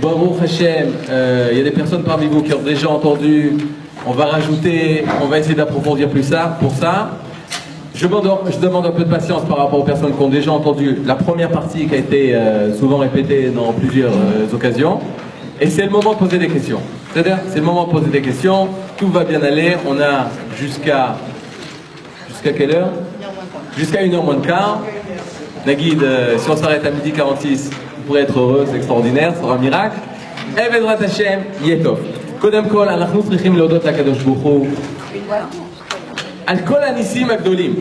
Baruch Hashem, il y a des personnes parmi vous qui ont déjà entendu. On va rajouter, on va essayer d'approfondir plus ça. Pour ça, je demande un peu de patience par rapport aux personnes qui ont déjà entendu la première partie qui a été souvent répétée dans plusieurs occasions. Et c'est le moment de poser des questions. C'est-à-dire, c'est le moment de poser des questions. Tout va bien aller. On a jusqu'à quelle heure? Jusqu'à 1h moins de quart. Naguide, si on s'arrête à 12h46, vous pourrez être heureux, c'est extraordinaire, ce sera un miracle. Et Vedrat Hashem, Yetov. Kodem Kol, אנחנו צריכים להודות לקדוש ברוך הוא על כל הניסים הגדולים.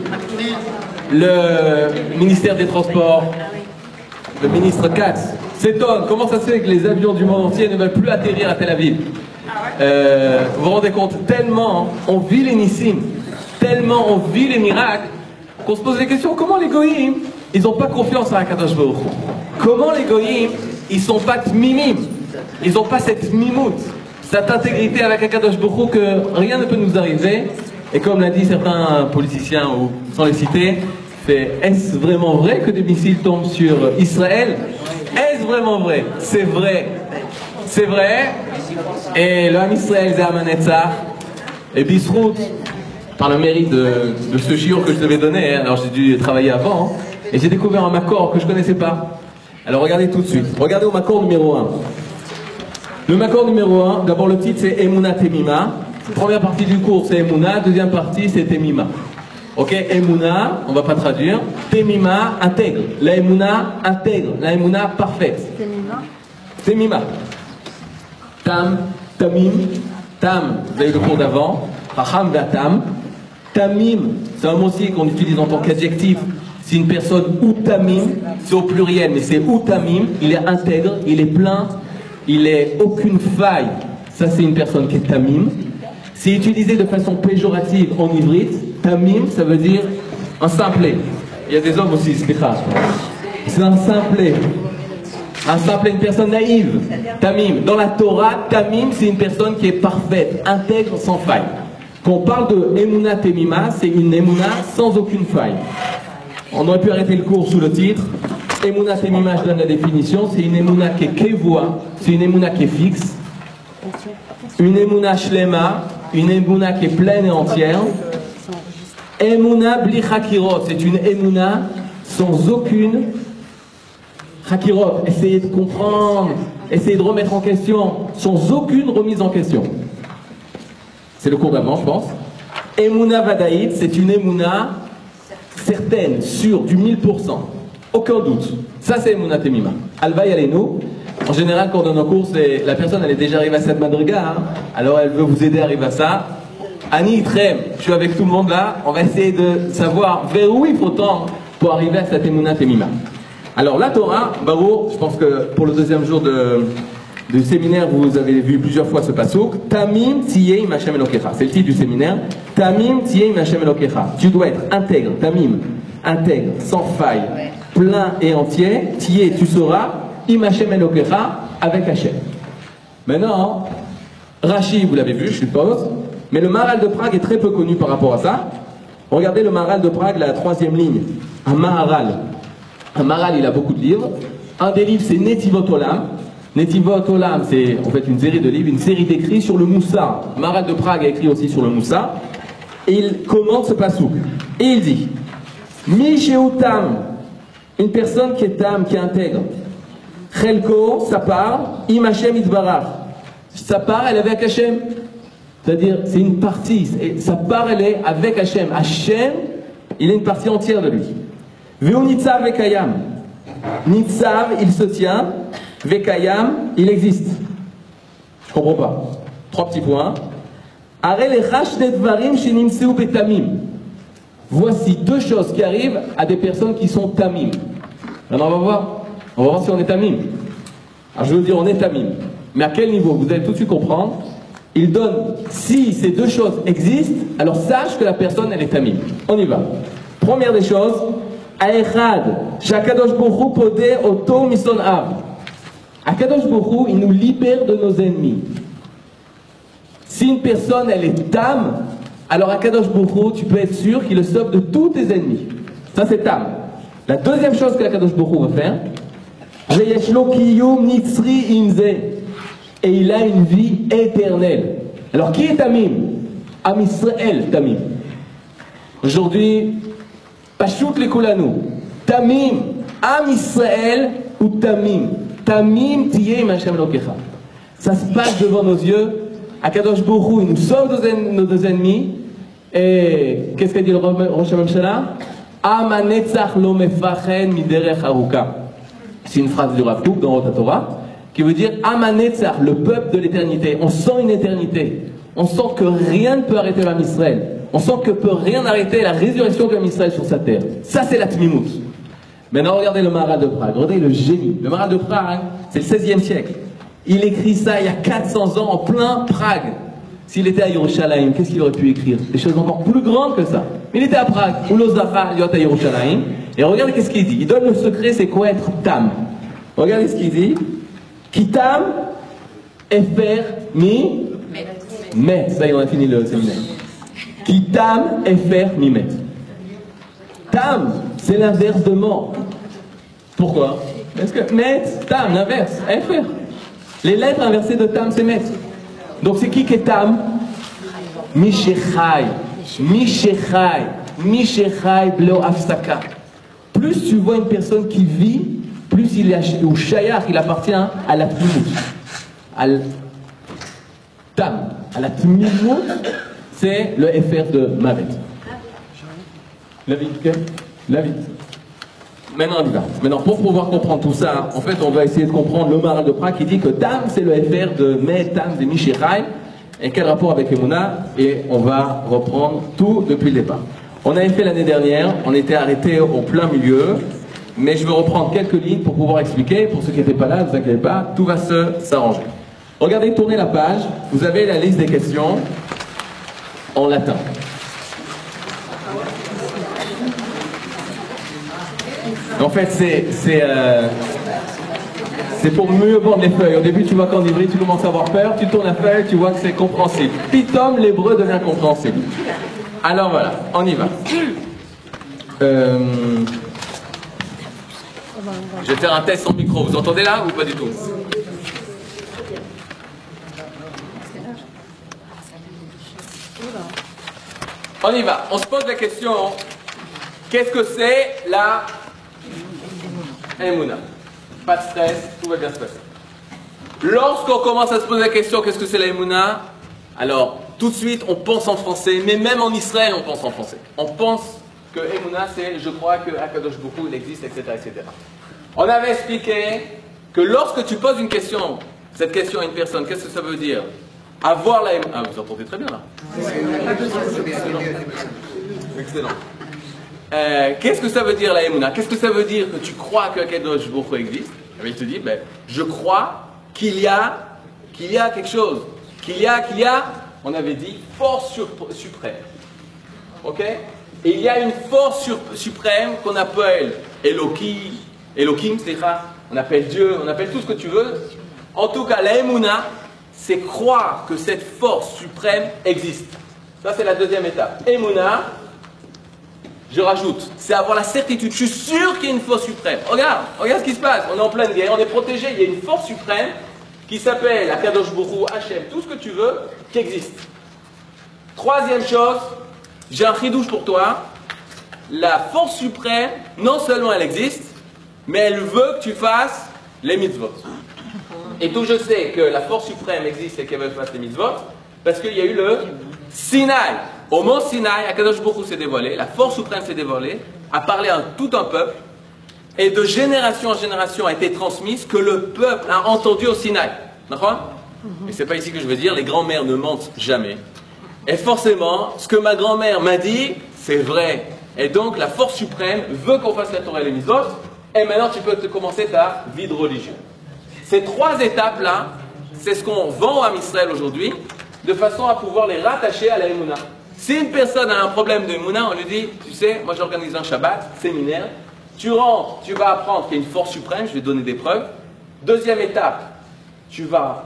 Le ministère des Transports, le ministre Katz, s'étonne comment ça se fait que les avions du monde entier ne veulent plus atterrir à Tel Aviv. Vous vous rendez compte, tellement on vit les nissim, tellement on vit les miracles, qu'on se pose des questions. Comment les goïms, ils n'ont pas confiance à Akadosh Baruch Hu? Comment les goïms, ils sont pas tmimim, ils n'ont pas cette mimout, cette intégrité avec Akadosh Baruch Hu que rien ne peut nous arriver? Et comme l'a dit certains politiciens, ou sans les citer, est-ce vraiment vrai que des missiles tombent sur Israël? Est-ce vraiment vrai? C'est vrai. C'est vrai. Et l'homme Israël, c'est Amanetzach. Et Bisrout, par le mérite de ce shiur que je devais donner, alors j'ai dû travailler avant, et j'ai découvert un makor que je ne connaissais pas. Alors regardez tout de suite. Regardez au makor numéro 1. Le makor numéro 1, d'abord le titre c'est Emuna Temima. Première partie du cours c'est Emuna, deuxième partie c'est Temima. Ok, Emuna, on va pas traduire. Temima, intègre. La Emuna, intègre. La Emuna, parfaite. Temima. Temima. Tam, Tamim. Tam, vous avez le cours d'avant. Raham Vatam. Tamim, c'est un mot aussi qu'on utilise en tant qu'adjectif. C'est une personne ou Tamim, c'est au pluriel, mais c'est ou Tamim. Il est intègre, il est plein, il est aucune faille. Ça, c'est une personne qui est Tamim. C'est utilisé de façon péjorative en ivrite. Tamim, ça veut dire un simplet. Il y a des hommes aussi, c'est un simplet. Un simplet, une personne naïve. Tamim. Dans la Torah, Tamim, c'est une personne qui est parfaite, intègre, sans faille. Quand on parle de Emuna Temima, c'est une Emuna sans aucune faille. On aurait pu arrêter le cours sous le titre. Emuna Temima, je donne la définition. C'est une Emuna qui est kevoa, c'est une Emuna qui est fixe. Une Emuna Shlema, une Emuna qui est pleine et entière. Emuna bli chakirot, c'est une Emuna sans aucune chakirot. Essayez de comprendre, essayez de remettre en question, sans aucune remise en question. C'est le cours d'avant, je pense. Emuna vadaït, c'est une Emuna certaine, sûre, du 1000%. Aucun doute. Ça, c'est Emuna Temima. Alva Yalenu. En général, quand on donne un cours, la personne, elle est déjà arrivée à cette madriga, hein, alors elle veut vous aider à arriver à ça. Ani Itrem, je suis avec tout le monde là, on va essayer de savoir vers où il faut tendre pour arriver à cette Emuna Temima. Alors la Torah, Barou, je pense que pour le deuxième jour du séminaire, vous avez vu plusieurs fois ce passouk. Tamim tiyeh im Hashem Elokecha. C'est le titre du séminaire. Tamim tiyeh im Hashem Elokecha. Tu dois être intègre, tamim, intègre, sans faille, plein et entier. Tiyeh, tu seras im Hashem Elokecha, avec Hashem. Maintenant, Rashi, vous l'avez vu, je suppose. Mais le Maharal de Prague est très peu connu par rapport à ça. Regardez le Maharal de Prague, la troisième ligne. Un Maharal. Un Maharal, il a beaucoup de livres. Un des livres, c'est Netivot Olam. Netivot Olam, c'est en fait une série de livres, une série d'écrits sur le Moussa. Maharal de Prague a écrit aussi sur le Moussa. Et il commente ce passouk. Et il dit Mi Tam, une personne qui est tam, qui est intègre. Chelko, sa part, Im Hashem Itbarach. Sa part, elle est avec Hashem. C'est-à-dire, c'est une partie, et sa part, elle est avec Hashem. Hashem, il est une partie entière de lui. Veu Nitzav Vekayam. Nitzav, il se tient. Vekayam, il existe. Je comprends pas. 3 petits points. Are lechash nedvarim shenimseu betamim. Voici 2 choses qui arrivent à des personnes qui sont tamim. Alors on va voir. On va voir si on est tamim. Alors je veux dire, on est tamim. Mais à quel niveau? Vous allez tout de suite comprendre. Il donne, si ces 2 choses existent, alors sache que la personne, elle est tamim. On y va. Première des choses, Aechad, Shakadosh Baruch Hu podeh oto mison av. Akadosh Baruch Hu, il nous libère de nos ennemis. Si une personne, elle est tam, alors Akadosh Baruch Hu, tu peux être sûr qu'il le sauve de tous tes ennemis. Ça, c'est tam. La deuxième chose que Akadosh Baruch Hu va faire, Veyeshlo kiyum nitzri imze. Et il a une vie éternelle. Alors qui est Tamim? Am Israël, Tamim. Aujourd'hui, Pashut lekulanu. Tamim, Am Israël ou Tamim. Tamim tiyeh Hashem Elokecha. Ça se passe devant nos yeux. Akadosh Baruch Hu, nous sommes nos deux ennemis. Et qu'est-ce qu'a dit le Rosh HaMamshala? Am hanetzach lo mefachen miderech aruka. C'est une phrase du Rav Kook dans Rosh Torah qui veut dire Am hanetzach, le peuple de l'éternité. On sent une éternité. On sent que rien ne peut arrêter l'âme Israël. On sent que peut rien arrêter la résurrection de l'âme Israël sur sa terre. Ça, c'est la Tmimout. Maintenant, regardez le Maharal de Prague. Regardez le génie. Le Maharal de Prague, c'est le 16e siècle. Il écrit ça il y a 400 ans en plein Prague. S'il était à Yerushalayim, qu'est-ce qu'il aurait pu écrire? Des choses encore plus grandes que ça. Mais il était à Prague. Ou l'Ozacha, il est à Yerushalayim. Et regardez qu'est-ce qu'il dit. Il donne le secret, c'est quoi être Tam. Regardez ce qu'il dit. Kitam, Efer, Mi, Met. Ça y est, on a fini le séminaire. Kitam, Efer, Mi, Met. Tam, c'est l'inverse de mort. Pourquoi? Parce que Met, Tam, l'inverse, Efer. Les lettres inversées de Tam, c'est Met. Donc c'est qui est Tam? Mishechai. Mishechai. Mishechai blo afsaka. Plus tu vois une personne qui vit, plus il est au shayach, il appartient à la tmimout. À Tam. À la tmimout, c'est le FR de Mavet. La vie, ok? La vie. Maintenant, on y va. Maintenant, pour pouvoir comprendre tout ça, en fait, on va essayer de comprendre le Maharal de Prague qui dit que Tam, c'est le FR de Me, Tam, de Mishechai. Et quel rapport avec Emouna? Et on va reprendre tout depuis le départ. On avait fait l'année dernière, on était arrêté au plein milieu, mais je vais reprendre quelques lignes pour pouvoir expliquer. Pour ceux qui n'étaient pas là, ne vous inquiétez pas, tout va s'arranger. Regardez, tournez la page, vous avez la liste des questions en latin. En fait, c'est pour mieux vendre les feuilles. Au début, tu vois qu'en hybride, tu commences à avoir peur, tu tournes la feuille, tu vois que c'est compréhensible. Pitom, l'hébreu devient compréhensible. Alors voilà, on y va. Je vais faire un test sans micro. Vous entendez là ou pas du tout? On y va. On se pose la question, qu'est-ce que c'est la Emouna? Pas de stress, tout va bien se passer. Lorsqu'on commence à se poser la question, qu'est-ce que c'est la Emouna? Alors, tout de suite, on pense en français, mais même en Israël, on pense en français. On pense que Emouna, c'est je crois que Akadosh Baruch Hu, il existe, etc., etc. On avait expliqué que lorsque tu poses une question, cette question à une personne, qu'est-ce que ça veut dire? Avoir la Emouna. Ah, vous entendez très bien là. Excellent. Qu'est-ce que ça veut dire la Emouna? Qu'est-ce que ça veut dire que tu crois que Akadosh Baruch Hu existe? Et il te dit, ben, je crois qu'il y a quelque chose. Qu'il y a, on avait dit, force suprême. Ok? Et il y a une force suprême qu'on appelle Elohim, on appelle Dieu, on appelle tout ce que tu veux. En tout cas, la Emouna, c'est croire que cette force suprême existe. Ça, c'est la deuxième étape. Emouna, je rajoute, c'est avoir la certitude. Je suis sûr qu'il y a une force suprême. Regarde ce qui se passe. On est en pleine guerre, on est protégé. Il y a une force suprême qui s'appelle Akadosh Baruch Hu, Hachem, tout ce que tu veux, qui existe. Troisième chose, j'ai un chidouche pour toi. La force suprême, non seulement elle existe, mais elle veut que tu fasses les mitzvot. Et tout je sais que la force suprême existe et qu'elle veut que tu fasses les mitzvot, parce qu'il y a eu le Sinaï. Au mont Sinaï, Akadosh Baruch Hu s'est dévoilé, la force suprême s'est dévoilée, a parlé à tout un peuple, et de génération en génération a été transmise que le peuple a entendu au Sinaï. D'accord? Et c'est pas ici que je veux dire, les grands-mères ne mentent jamais. Et forcément, ce que ma grand-mère m'a dit, c'est vrai. Et donc, la force suprême veut qu'on fasse la Torah et les mitzvot, et maintenant tu peux commencer ta vie de religieux. Ces trois étapes-là, c'est ce qu'on vend à Israël aujourd'hui, de façon à pouvoir les rattacher à la Emouna. Si une personne a un problème de Emouna, on lui dit, tu sais, moi j'organise un Shabbat, séminaire, tu rentres, tu vas apprendre qu'il y a une force suprême, je vais te donner des preuves. Deuxième étape, tu vas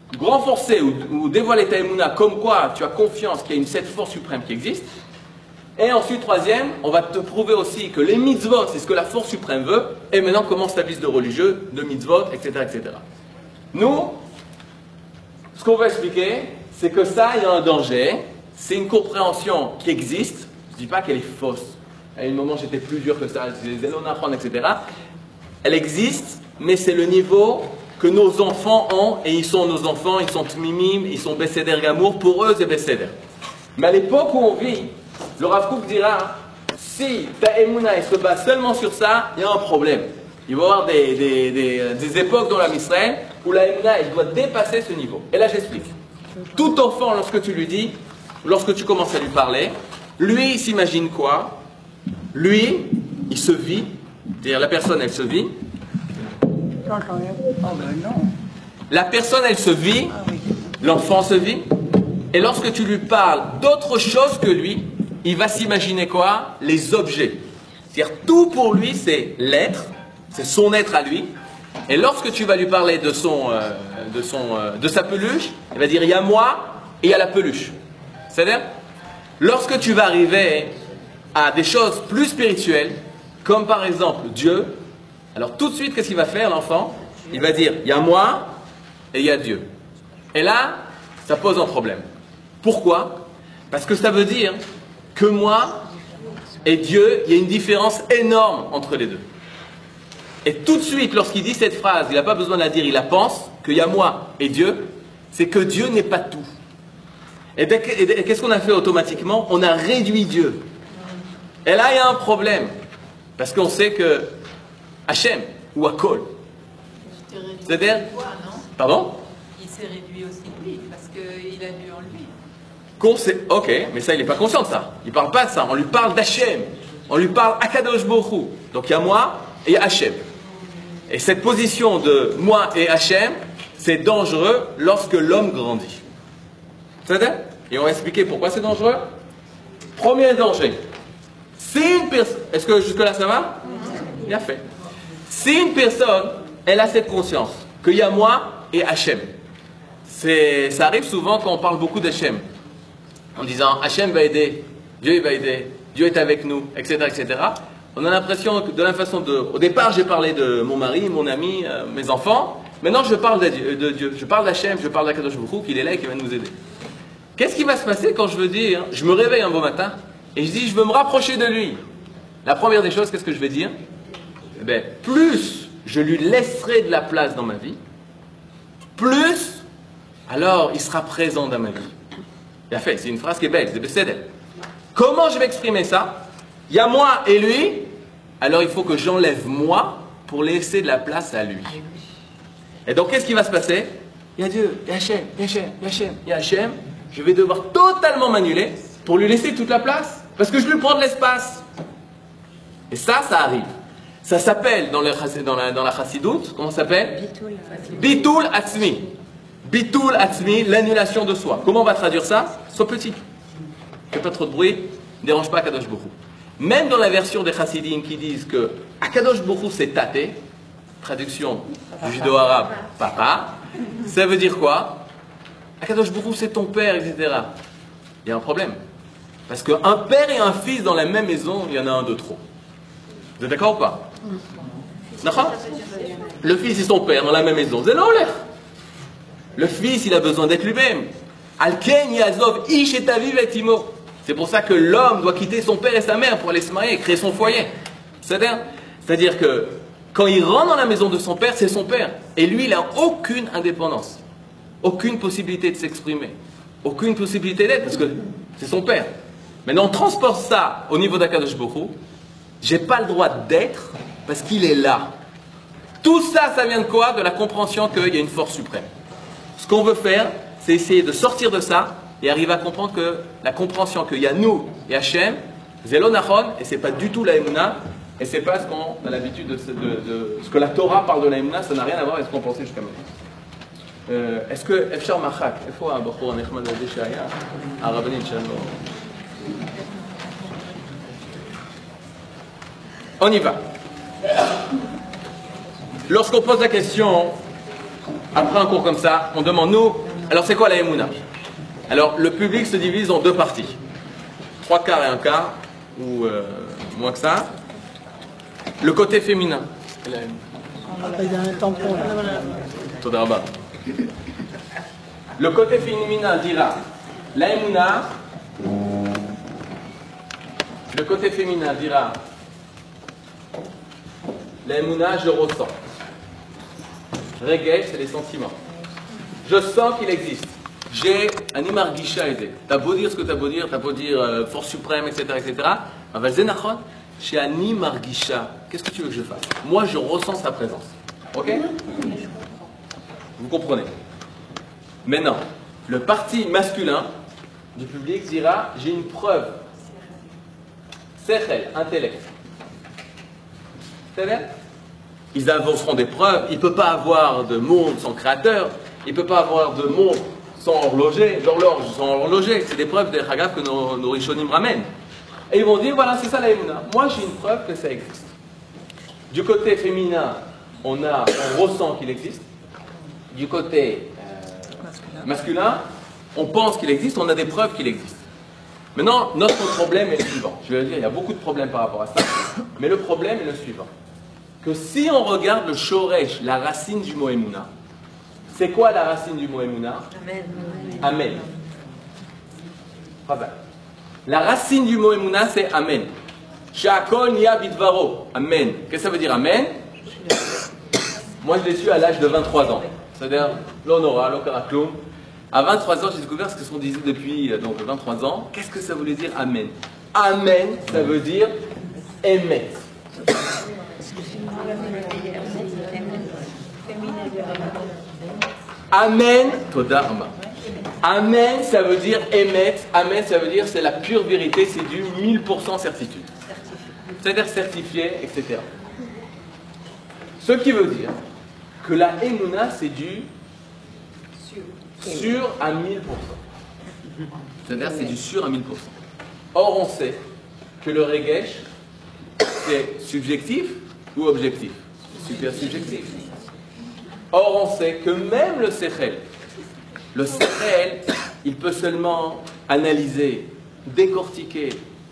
renforcer ou dévoiler ta Emouna comme quoi tu as confiance qu'il y a cette force suprême qui existe. Et ensuite, troisième, on va te prouver aussi que les mitzvot, c'est ce que la force suprême veut. Et maintenant commence ta liste de religieux, de mitzvot, etc., etc. Nous, ce qu'on va expliquer, c'est que ça, il y a un danger. C'est une compréhension qui existe. Je ne dis pas qu'elle est fausse. À un moment, j'étais plus dur que ça, les élonachon, etc. Elle existe, mais c'est le niveau que nos enfants ont, et ils sont nos enfants, ils sont tmimim, ils sont Besséder Gamour, pour eux c'est Besséder. Mais à l'époque où on vit, le Rav Kook dira, si ta Emouna se base seulement sur ça, il y a un problème. Il va y avoir des époques dans la Israël où la Emouna elle doit dépasser ce niveau. Et là j'explique. Tout enfant, lorsque tu lui dis, lorsque tu commences à lui parler, lui il s'imagine quoi? Lui, il se vit, c'est-à-dire la personne elle se vit. La personne elle se vit, l'enfant se vit, et lorsque tu lui parles d'autre chose que lui, il va s'imaginer quoi? Les objets. C'est-à-dire tout pour lui c'est l'être, c'est son être à lui, et lorsque tu vas lui parler de sa peluche, il va dire il y a moi et il y a la peluche. C'est-à-dire, lorsque tu vas arriver à des choses plus spirituelles, comme par exemple Dieu, alors tout de suite, qu'est-ce qu'il va faire l'enfant? Il va dire, il y a moi et il y a Dieu. Et là, ça pose un problème. Pourquoi? Parce que ça veut dire que moi et Dieu, il y a une différence énorme entre les deux. Et tout de suite, lorsqu'il dit cette phrase, il n'a pas besoin de la dire, il la pense, qu'il y a moi et Dieu, c'est que Dieu n'est pas tout. Et qu'est-ce qu'on a fait automatiquement? On a réduit Dieu. Et là, il y a un problème. Parce qu'on sait que Hachem ou Akol. C'est-à-dire. Pardon? Il s'est réduit aussi lui, parce qu'il a Dieu en lui. Ok, mais ça, il n'est pas conscient de ça. Il ne parle pas de ça. On lui parle d'Hachem. On lui parle Akadosh Borou. Donc il y a moi et Hachem. Et cette position de moi et Hachem, c'est dangereux lorsque l'homme grandit. C'est-à-dire? Et on va expliquer pourquoi c'est dangereux. Premier danger. Si une personne. Est-ce que jusque-là ça va? Bien fait. Si une personne, elle a cette conscience qu'il y a moi et Hachem. Ça arrive souvent quand on parle beaucoup d'Hachem. En disant Hachem va aider, Dieu il va aider, Dieu est avec nous, etc. etc. On a l'impression que de la façon de. Au départ, j'ai parlé de mon mari, mon ami, mes enfants. Maintenant, je parle de Dieu. Je parle d'Hachem, je parle d'Akadosh Baruch Hu, qu'il est là et qu'il va nous aider. Qu'est-ce qui va se passer quand je veux dire, je me réveille un beau matin et je dis, je veux me rapprocher de lui? La première des choses, qu'est-ce que je vais dire? Eh bien, plus je lui laisserai de la place dans ma vie, plus, alors il sera présent dans ma vie. Bien fait, c'est une phrase qui est belle, c'est Besséder. Comment je vais exprimer ça? Il y a moi et lui, alors il faut que j'enlève moi pour laisser de la place à lui. Et donc, qu'est-ce qui va se passer? Il y a Dieu, il y a Hachem, il y a Hachem, il y a Hachem, il y a Hachem. Je vais devoir totalement m'annuler pour lui laisser toute la place, parce que je lui prends de l'espace. Et ça arrive. Ça s'appelle dans la chassidoute, comment ça s'appelle? Bitul Atzmi. Bitul Atzmi, l'annulation de soi. Comment on va traduire ça? Sois petit. Fais pas trop de bruit, ne dérange pas Akadosh Baruch Hu. Même dans la version des chassidim qui disent que Akadosh Baruch Hu c'est taté, traduction du judo-arabe, papa, ça veut dire quoi? Akadosh Baruch Hu c'est ton père, etc. Il y a un problème. Parce qu'un père et un fils dans la même maison, il y en a un de trop. Vous êtes d'accord ou pas? D'accord? Le fils et son père dans la même maison, c'est l'olech. Le fils, il a besoin d'être lui-même. Alken yazov ish et aviv et imo. C'est pour ça que l'homme doit quitter son père et sa mère pour aller se marier et créer son foyer. C'est-à-dire que quand il rentre dans la maison de son père, c'est son père. Et lui, il n'a aucune indépendance. Aucune possibilité de s'exprimer. Aucune possibilité d'être, parce que c'est son père. Maintenant, on transporte ça au niveau d'Akadosh Baruch Hu. J'ai pas le droit d'être parce qu'il est là. Tout ça, ça vient de quoi? De la compréhension qu'il y a une force suprême. Ce qu'on veut faire, c'est essayer de sortir de ça et arriver à comprendre que la compréhension qu'il y a nous et Hachem, Zélonachon, et c'est pas du tout la Emouna, et c'est pas ce qu'on a l'habitude de ce que la Torah parle de la Emouna, ça n'a rien à voir avec ce qu'on pensait jusqu'à maintenant. Est-ce que Efshar Machak, il faut un Bachour Nechman Adeshaya, un Rabbanin Shalom. On y va. Lorsqu'on pose la question, après un cours comme ça, on demande nous, alors c'est quoi la Emouna? Alors le public se divise en deux parties. 3 quarts et 1 quart. ou moins que ça. Le côté féminin. Il y a un tampon là. Todarba. Le côté féminin dira la Emouna. Le côté féminin dira la Emouna, je ressens. Reggae, c'est les sentiments. Je sens qu'il existe. J'ai un imargisha aidé. T'as beau dire ce que t'as beau dire force suprême, etc., etc. Chez un imargisha, qu'est-ce que tu veux que je fasse? Moi, je ressens sa présence. Ok? Vous comprenez? Maintenant, le parti masculin du public dira j'ai une preuve. Sechel, intellect. C'est vrai? Ils avanceront des preuves. Il ne peut pas avoir de monde sans créateur. Il ne peut pas avoir de monde sans horloger, d'horloge sans horloger. C'est des preuves des Hagaf que nos Rishonim ramènent. Et ils vont dire voilà, c'est ça la Emouna. Moi, j'ai une preuve que ça existe. Du côté féminin, on ressent qu'il existe. Du côté masculin, on pense qu'il existe, on a des preuves qu'il existe. Maintenant, notre problème est le suivant. Je vais dire, il y a beaucoup de problèmes par rapport à ça, mais le problème est le suivant. Que si on regarde le shoresh, la racine du mot Emouna, c'est quoi la racine du mot Emouna? Amen. Amen. La racine du mot Emouna, c'est Amen. Sha'akol niya bidvaro. Amen. Qu'est-ce que ça veut dire Amen? Moi, je l'ai su à l'âge de 23 ans. C'est-à-dire, l'honora, l'okarakloum. À 23 ans, j'ai découvert ce que qu'on disait depuis donc 23 ans. Qu'est-ce que ça voulait dire Amen? Amen, ça veut dire émet. Amen, Toda Amma. Amen, ça veut dire émet. Amen, ça veut dire c'est la pure vérité, c'est du 1000% certitude. C'est-à-dire certifié, etc. Ce qui veut dire que la Emouna, c'est du sûr à 1000%. C'est-à-dire c'est du sûr à 1000%. Or, on sait que le regesh, c'est subjectif ou objectif? Super subjectif. Or, on sait que même le sechel, il peut seulement analyser, décortiquer,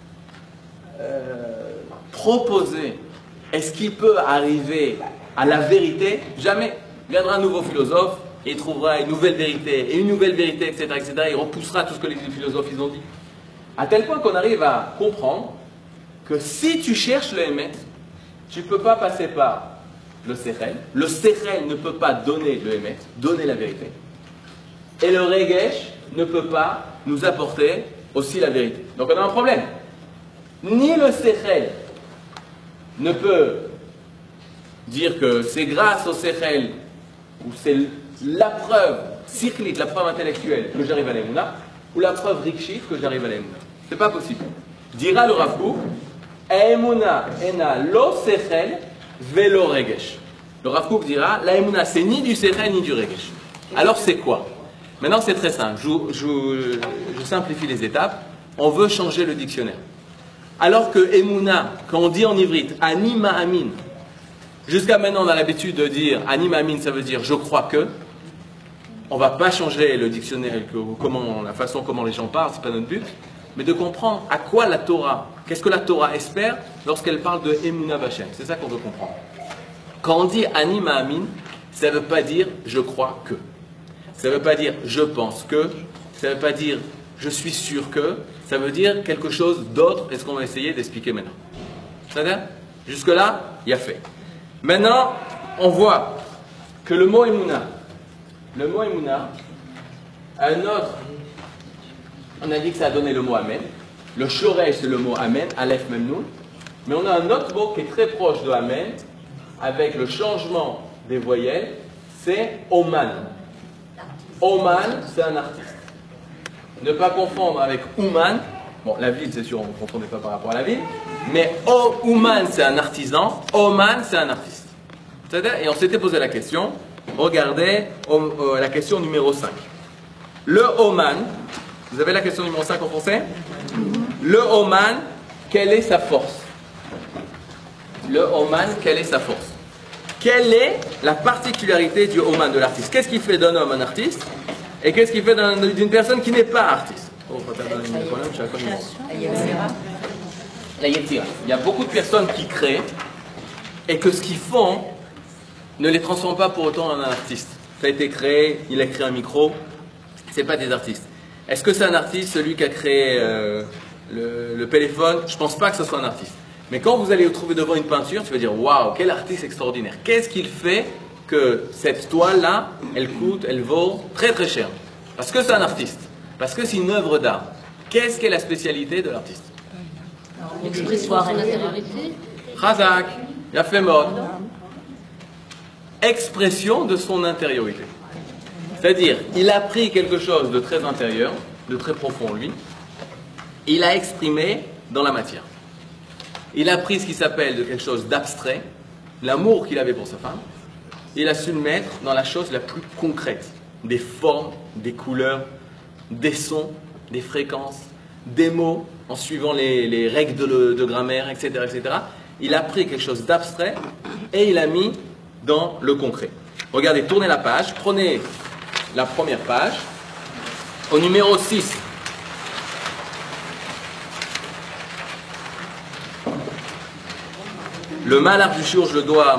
proposer. Est-ce qu'il peut arriver à la vérité? Jamais. Il viendra un nouveau philosophe et il trouvera une nouvelle vérité, et une nouvelle vérité, etc., etc. Il repoussera tout ce que les philosophes ils ont dit. À tel point qu'on arrive à comprendre que si tu cherches le Emet, tu ne peux pas passer par le Sechel. Le Sechel ne peut pas donner le Emet, donner la vérité. Et le Regesh ne peut pas nous apporter aussi la vérité. Donc on a un problème. Ni le Sechel ne peut dire que c'est grâce au Sechel, ou c'est la preuve cyclique, la preuve intellectuelle que j'arrive à l'Emouna, ou la preuve rikshit que j'arrive à l'Emouna. C'est pas possible. Dira le Rav Kook, Emouna ena lo Sechel velo Regesh. Le Rav Kook dira, la Emouna c'est ni du Sechel ni du Regesh. Alors c'est quoi? Maintenant c'est très simple, je simplifie les étapes. On veut changer le dictionnaire. Alors que Emouna, quand on dit en ivrite, ani ma'amin, jusqu'à maintenant on a l'habitude de dire ani ma'amin, ça veut dire je crois que. On ne va pas changer le dictionnaire, la façon comment les gens parlent, c'est pas notre but, mais de comprendre à quoi la Torah, qu'est-ce que la Torah espère lorsqu'elle parle de Emouna B'Hashem. C'est ça qu'on veut comprendre. Quand on dit ani ma'amin, ça ne veut pas dire je crois que. Ça ne veut pas dire je pense que. Ça ne veut pas dire je suis sûr que. Ça veut dire quelque chose d'autre, et ce qu'on va essayer d'expliquer maintenant. C'est-à-dire, jusque-là, il y a fait. Maintenant, on voit que le mot Emouna, un autre, on a dit que ça a donné le mot Amen. Le Shoresh, c'est le mot Amen, Aleph Mem Nun. Mais on a un autre mot qui est très proche de Amen, avec le changement des voyelles, c'est Oman. Oman, c'est un artiste. Ne pas confondre avec Ouman. Bon, la ville, c'est sûr, on ne confondait pas par rapport à la ville. Mais Ouman, c'est un artisan. Oman, c'est un artiste. C'est-à-dire, et on s'était posé la question. Regardez la question numéro 5. Le Oman, vous avez la question numéro 5 en français? Le Oman, quelle est sa force? Le Oman, quelle est sa force? Quelle est la particularité du Oman, de l'artiste? Qu'est-ce qui fait d'un homme un artiste? Et qu'est-ce qui fait d'une personne qui n'est pas artiste? la yetira. Il y a beaucoup de personnes qui créent et que ce qu'ils font ne les transforme pas pour autant en un artiste. Ça a été créé, il a créé un micro, c'est pas des artistes. Est-ce que c'est un artiste, celui qui a créé le téléphone? Je pense pas que ce soit un artiste. Mais quand vous allez vous trouver devant une peinture, tu vas dire waouh, quel artiste extraordinaire. Qu'est-ce qu'il fait que cette toile-là, elle vaut très très cher? Parce que c'est un artiste, parce que c'est une œuvre d'art. Qu'est-ce qu'est la spécialité de l'artiste? L'expression de son intériorité. Razak, Yafemot. Expression de son intériorité. C'est-à-dire, il a pris quelque chose de très intérieur, de très profond en lui, il a exprimé dans la matière. Il a pris ce qui s'appelle de quelque chose d'abstrait, l'amour qu'il avait pour sa femme, il a su le mettre dans la chose la plus concrète, des formes, des couleurs, des sons, des fréquences, des mots, en suivant les règles de grammaire, etc., etc. Il a pris quelque chose d'abstrait et il a mis dans le concret. Regardez, tournez la page, prenez la première page, au numéro 6. Le malheur du jour, je le dois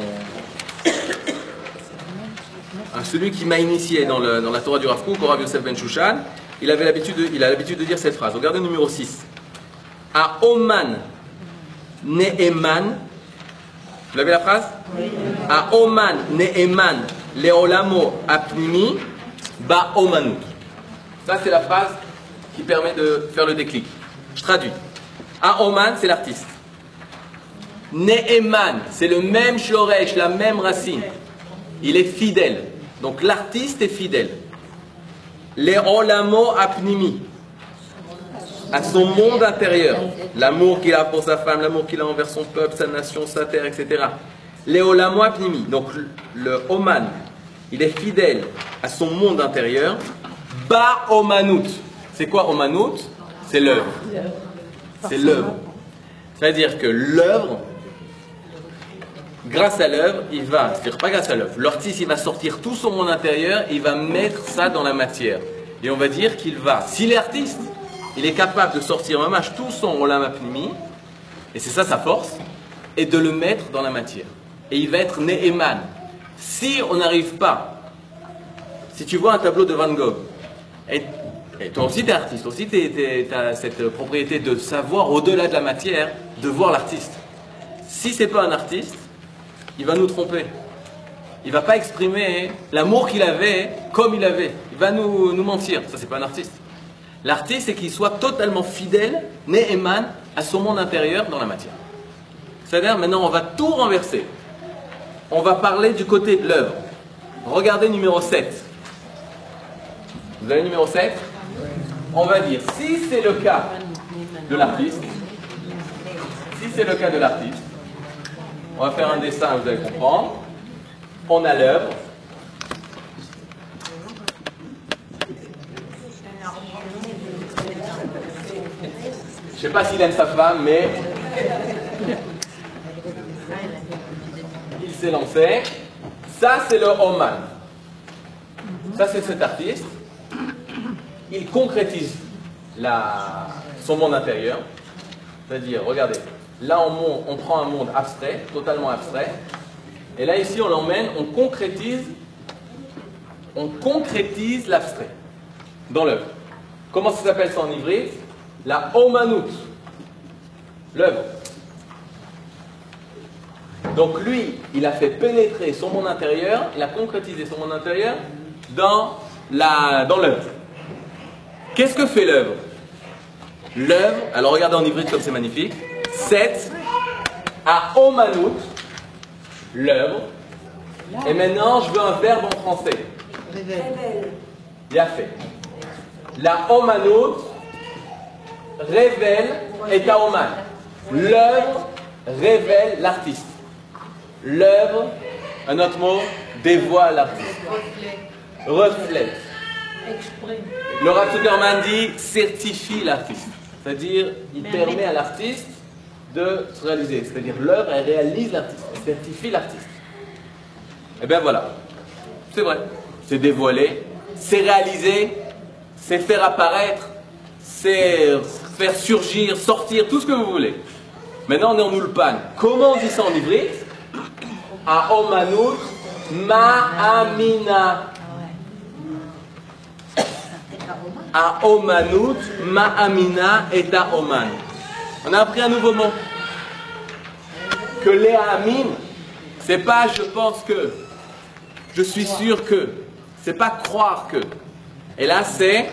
à celui qui m'a initié dans la Torah du Rav Kook, au Rav Yosef Ben Shushan. Il a l'habitude de dire cette phrase. Regardez le numéro 6. A Oman Ne'eman. Vous l'avez la phrase? A Oman Ne'eman Leolamo Apnimi Ba Omanut. Ça, c'est la phrase qui permet de faire le déclic. Je traduis. A Oman, c'est l'artiste. Ne'eman, c'est le même shoresh, la même racine. Il est fidèle. Donc l'artiste est fidèle. Le'olamo Apnimi. À son monde intérieur, l'amour qu'il a pour sa femme, l'amour qu'il a envers son peuple, sa nation, sa terre, etc. Le'olamo apnimi, donc le Oman, il est fidèle à son monde intérieur. Ba Omanut, c'est quoi Omanut? C'est l'œuvre. C'est l'œuvre. C'est-à-dire que l'œuvre, grâce à l'œuvre, il va, c'est-à-dire pas grâce à l'œuvre, l'artiste il va sortir tout son monde intérieur, il va mettre ça dans la matière. Et on va dire qu'il va, s'il est artiste, il est capable de sortir mamash tout son olam apnimi, et c'est ça sa force, et de le mettre dans la matière. Et il va être Ne'eman. Si on n'arrive pas, si tu vois un tableau de Van Gogh, et toi aussi tu es artiste, toi aussi tu as cette propriété de savoir au-delà de la matière, de voir l'artiste. Si c'est pas un artiste, il va nous tromper. Il va pas exprimer l'amour qu'il avait comme il avait. Il va nous mentir. Ça, c'est pas un artiste. L'artiste, c'est qu'il soit totalement fidèle, Ne'eman, à son monde intérieur dans la matière. C'est-à-dire, maintenant, on va tout renverser. On va parler du côté de l'œuvre. Regardez numéro 7. Vous avez le numéro 7? On va dire, si c'est le cas de l'artiste, on va faire un dessin, vous allez comprendre. On a l'œuvre. Je ne sais pas s'il aime sa femme, mais il s'est lancé. Ça, c'est le Oman. Ça, c'est cet artiste. Il concrétise son monde intérieur. C'est-à-dire, regardez, là, on prend un monde abstrait, totalement abstrait. Et là, ici, on l'emmène, on concrétise l'abstrait dans l'œuvre. Comment ça s'appelle ça en ivrit? La Omanut, l'œuvre. Donc lui, il a fait pénétrer son monde intérieur, il a concrétisé son monde intérieur dans l'œuvre. Qu'est-ce que fait l'œuvre? L'œuvre, alors regardez en ivrit comme c'est magnifique, 7 à Omanut, l'œuvre. Et maintenant, je veux un verbe en français. Bien fait. La Omanut révèle et Oman. L'œuvre révèle l'artiste. L'œuvre, un autre mot, dévoile l'artiste. Reflète. Le Rav Zuckerman dit certifie l'artiste. C'est-à-dire, il permet à l'artiste de se réaliser. C'est-à-dire, l'œuvre, elle réalise l'artiste, elle certifie l'artiste. Et bien voilà. C'est vrai. C'est dévoiler, c'est réaliser, c'est faire apparaître, c'est faire surgir, sortir, tout ce que vous voulez. Maintenant, on est en ulpan. Comment on dit ça en hybride? Aomanut ma'amina. Aomanut ma'amina et aoman. On a appris un nouveau mot. Que l'éamin, c'est pas je pense que, je suis sûr que, c'est pas croire que. Et là, c'est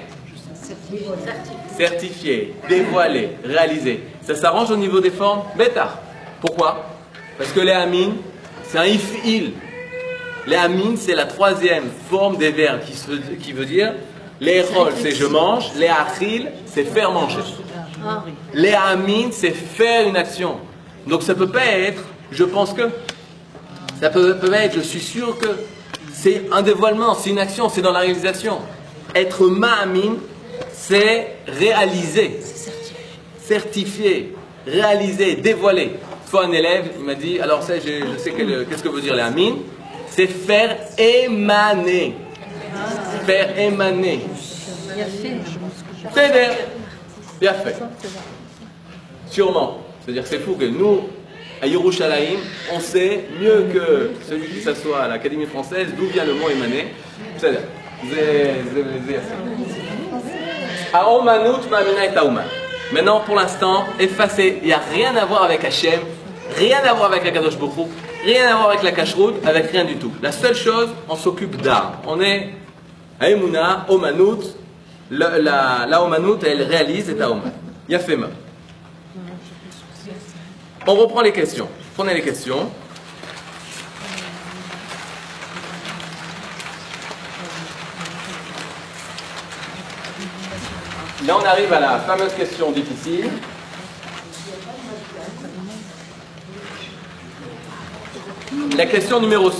certifié, dévoilé, réalisé. Ça s'arrange au niveau des formes bêta. Pourquoi? Parce que l'éamin, c'est un if-il. L'éamin, c'est la troisième forme des verbes qui veut dire l'échol, c'est je mange, l'éachil, c'est faire manger. L'éamin, c'est faire une action. Donc ça peut pas être je pense que. Ça peut pas être je suis sûr que. C'est un dévoilement, c'est une action, c'est dans la réalisation. Être ma'amin, c'est réaliser, certifier, réaliser, dévoiler. Soit un élève, il m'a dit, alors ça, je sais qu'est-ce que veut dire l'amin, c'est faire émaner. Faire émaner. C'est bien fait. Sûrement. C'est-à-dire que c'est fou que nous, à Yerushalayim, on sait mieux que celui qui s'assoit à l'Académie française d'où vient le mot émaner. C'est-à-dire, Aomanut ma'amina et aoman. Maintenant, pour l'instant, effacé. Il n'y a rien à voir avec Hachem, rien à voir avec la Kadosh Baruch Hu, rien à voir avec la Kashrut, avec rien du tout. La seule chose, on s'occupe d'art. On est à Emouna, Omanut, la Omanut, elle réalise et Aoman. Yafema. On reprend les questions. Prenez les questions. Là, on arrive à la fameuse question difficile. La question numéro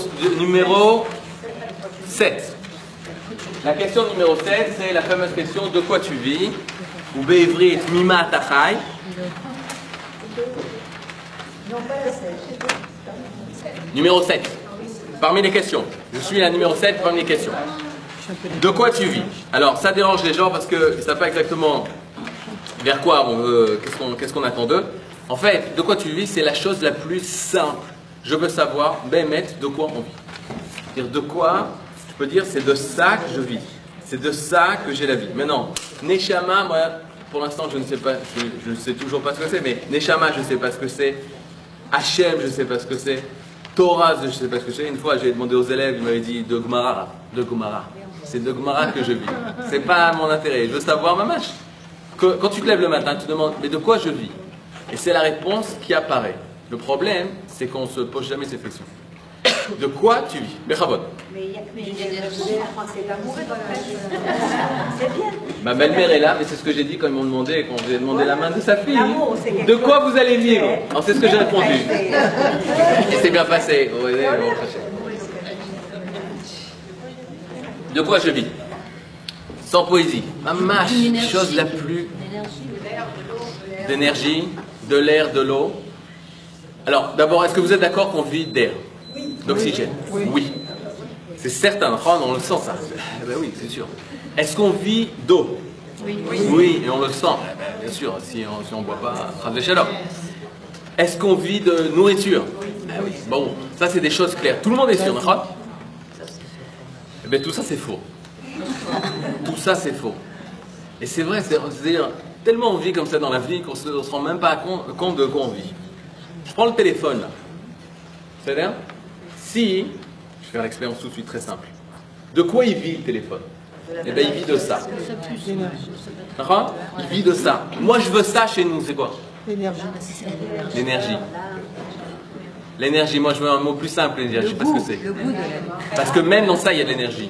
7. La question numéro 7, c'est la fameuse question de quoi tu vis? Ou be'ivrit mima tachai. Numéro 7. Parmi les questions. Je suis la numéro 7 parmi les questions. De quoi tu vis? Alors, ça dérange les gens parce qu'ils ne savent pas exactement vers quoi on veut, qu'est-ce qu'on attend d'eux. En fait, de quoi tu vis, c'est la chose la plus simple. Je veux savoir, Bémet, de quoi on vit. Dire de quoi, je peux dire, c'est de ça que je vis. C'est de ça que j'ai la vie. Maintenant, Neshama, moi, pour l'instant, je ne sais pas, je ne sais toujours pas ce que c'est, mais Neshama, je ne sais pas ce que c'est. Hachem, je ne sais pas ce que c'est. Torah, je ne sais pas ce que c'est. Une fois, j'ai demandé aux élèves, ils m'avaient dit de Gemara. De Gemara. C'est de Gemara que je vis. C'est pas mon intérêt. Je veux savoir, mamash. Quand tu te lèves le matin, tu te demandes, mais de quoi je vis? Et c'est la réponse qui apparaît. Le problème, c'est qu'on ne se pose jamais ces questions. De quoi tu vis? Bechavod. Mais il y a que c'est d'amour et c'est bien. Ma belle-mère est là, mais c'est ce que j'ai dit quand ils m'ont demandé, quand vous avez demandé la main de sa fille. De quoi vous allez vivre? Alors c'est ce que j'ai répondu. Et c'est bien passé. De quoi je vis? Sans poésie. Ma chose la plus d'énergie, de l'air, de l'eau. Alors, d'abord, est-ce que vous êtes d'accord qu'on vit d'air? D'oxygène? Oui. C'est certain, on le sent ça. Eh ben oui, c'est sûr. Est-ce qu'on vit d'eau? Oui, et on le sent. Bien sûr, si on ne boit pas, rave chaleur. Est-ce qu'on vit de nourriture? Oui. Bon, ça c'est des choses claires. Tout le monde est sûr, d'accord? Eh bien, tout ça c'est faux. Tout ça c'est faux. Et c'est vrai, c'est-à-dire, tellement on vit comme ça dans la vie qu'on ne se rend même pas compte de quoi on vit. Je prends le téléphone là. C'est-à-dire, si, je vais faire l'expérience tout de suite très simple. De quoi il vit le téléphone? Eh bien, il vit de ça. D'accord? Il vit de ça. Moi, je veux ça chez nous, c'est quoi? L'énergie. L'énergie. L'énergie, moi, je veux un mot plus simple, l'énergie. Je sais pas ce que c'est. Parce que même dans ça, il y a de l'énergie.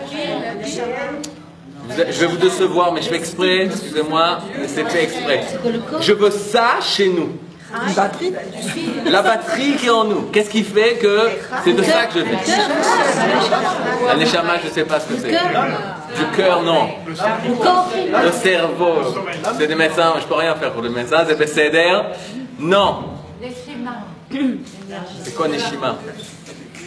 Je vais vous décevoir, mais je fais exprès, excusez-moi, mais c'est fait exprès. Je veux ça chez nous. Une batterie? La batterie qui est en nous. Qu'est-ce qui fait que c'est de ça que je vis? La neshama, je ne sais pas ce que c'est. Du cœur, non. Le cerveau. C'est des médecins, je ne peux rien faire pour les médecins. C'est Besséder. Non. C'est quoi Neshima?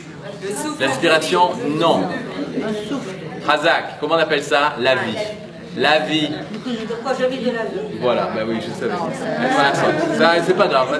L'inspiration, non. Hazak, comment on appelle ça? La vie. La vie. De quoi je vis de la vie? Voilà, bah oui, je savais. Ça, c'est pas grave.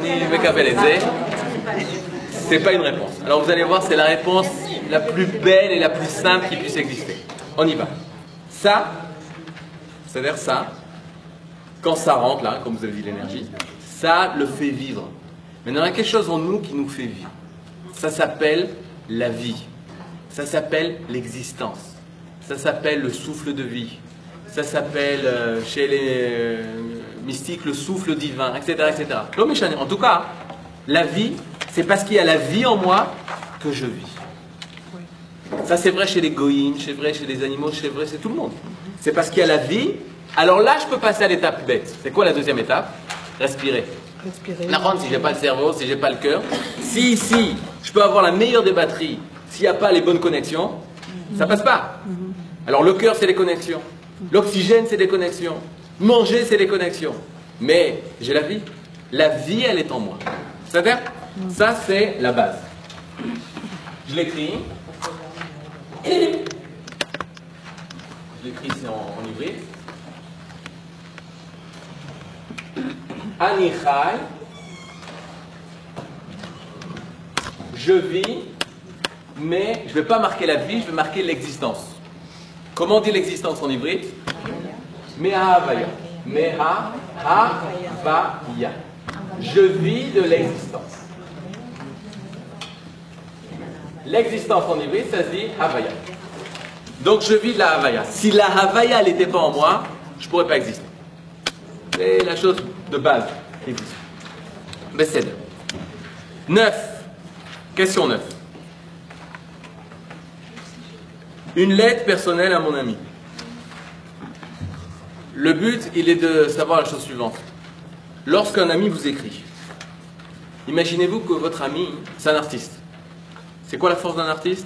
C'est pas une réponse. Alors vous allez voir, c'est la réponse la plus belle et la plus simple qui puisse exister. On y va. Ça, c'est-à-dire ça, quand ça rentre là, comme vous avez dit l'énergie, ça le fait vivre. Mais il y a quelque chose en nous qui nous fait vivre. Ça s'appelle la vie. Ça s'appelle l'existence. Ça s'appelle le souffle de vie. Ça s'appelle, chez les mystiques, le souffle divin, etc. etc. En tout cas, la vie, c'est parce qu'il y a la vie en moi que je vis. Ça, c'est vrai chez les goïms, c'est vrai chez les animaux, c'est vrai chez tout le monde. C'est parce qu'il y a la vie. Alors là, je peux passer à l'étape bête. C'est quoi la deuxième étape? Respirer. Si j'ai pas le cerveau, si j'ai pas le cœur, si je peux avoir la meilleure des batteries, s'il n'y a pas les bonnes connexions, ça passe pas. Alors le cœur, c'est les connexions. L'oxygène, c'est des connexions. Manger, c'est des connexions. Mais j'ai la vie. La vie, elle est en moi. C'est-à-dire, ça, c'est la base. Je l'écris. Je l'écris ici en hybride. Anichai. Je vis, mais je ne vais pas marquer la vie, je vais marquer l'existence. Comment on dit l'existence en hybride? Meha-havaya. Meha-havaya. Je vis de l'existence. L'existence en hybride, ça se dit havaya. Donc je vis de la havaya. Si la havaya n'était pas en moi, je ne pourrais pas exister. C'est la chose de base qui existe. Besséd. 9. Question 9. Une lettre personnelle à mon ami. Le but, il est de savoir la chose suivante. Lorsqu'un ami vous écrit, imaginez-vous que votre ami, c'est un artiste. C'est quoi la force d'un artiste?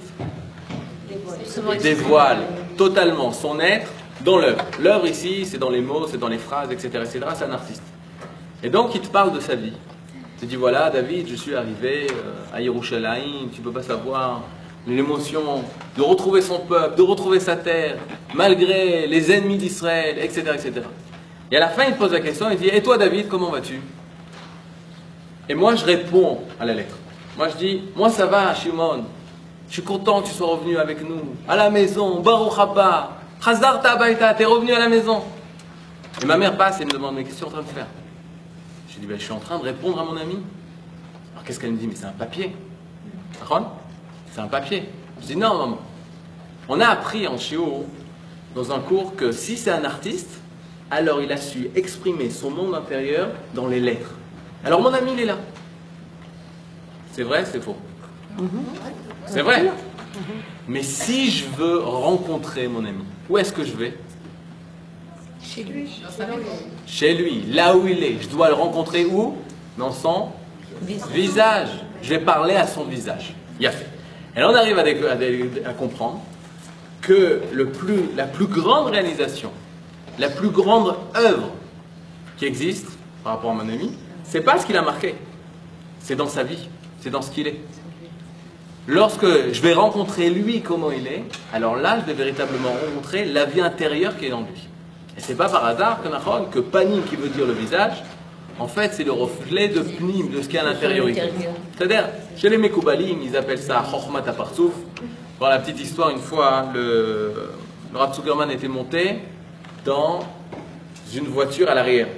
Il dévoile totalement son être dans l'œuvre. L'œuvre ici, c'est dans les mots, c'est dans les phrases, etc. etc. C'est un artiste. Et donc, il te parle de sa vie. Il te dit, voilà, David, je suis arrivé à Yerushalayim, tu ne peux pas savoir l'émotion de retrouver son peuple, de retrouver sa terre, malgré les ennemis d'Israël, etc., etc. Et à la fin, il te pose la question, il dit, et toi, David, comment vas-tu? Et moi, je réponds à la lettre. Moi, je dis, moi, ça va, Shimon. Je suis content que tu sois revenu avec nous, à la maison, Baruch Haba, Chazarta Abaita, t'es revenu à la maison. Et ma mère passe et me demande, mais qu'est-ce que tu es en train de faire? Je dis, ben, je suis en train de répondre à mon ami. Alors qu'est-ce qu'elle me dit? Mais c'est un papier. C'est un papier. Je dis, non, maman. On a appris en shiur, dans un cours, que si c'est un artiste, alors il a su exprimer son monde intérieur dans les lettres. Alors mon ami, il est là. C'est vrai, c'est faux? C'est vrai. Mais si je veux rencontrer mon ami, où est-ce que je vais? Chez lui. Chez lui, là où il est. Je dois le rencontrer où? Dans son visage. Je vais parler à son visage. Il a fait. Et là, on arrive à comprendre que la plus grande réalisation, la plus grande œuvre qui existe par rapport à mon ami, c'est pas ce qu'il a marqué. C'est dans sa vie. C'est dans ce qu'il est. Lorsque je vais rencontrer lui comment il est, alors là, je vais véritablement rencontrer la vie intérieure qui est en lui. Et c'est pas par hasard que Panim, qui veut dire le visage, en fait, c'est le reflet de Pnim, de ce qu'il y a à l'intériorité. C'est-à-dire, chez les Mekoubalim, ils appellent ça Chochmat Aparsouf. Pour la petite histoire, une fois, le Rav Zuckerman était monté dans une voiture à l'arrière.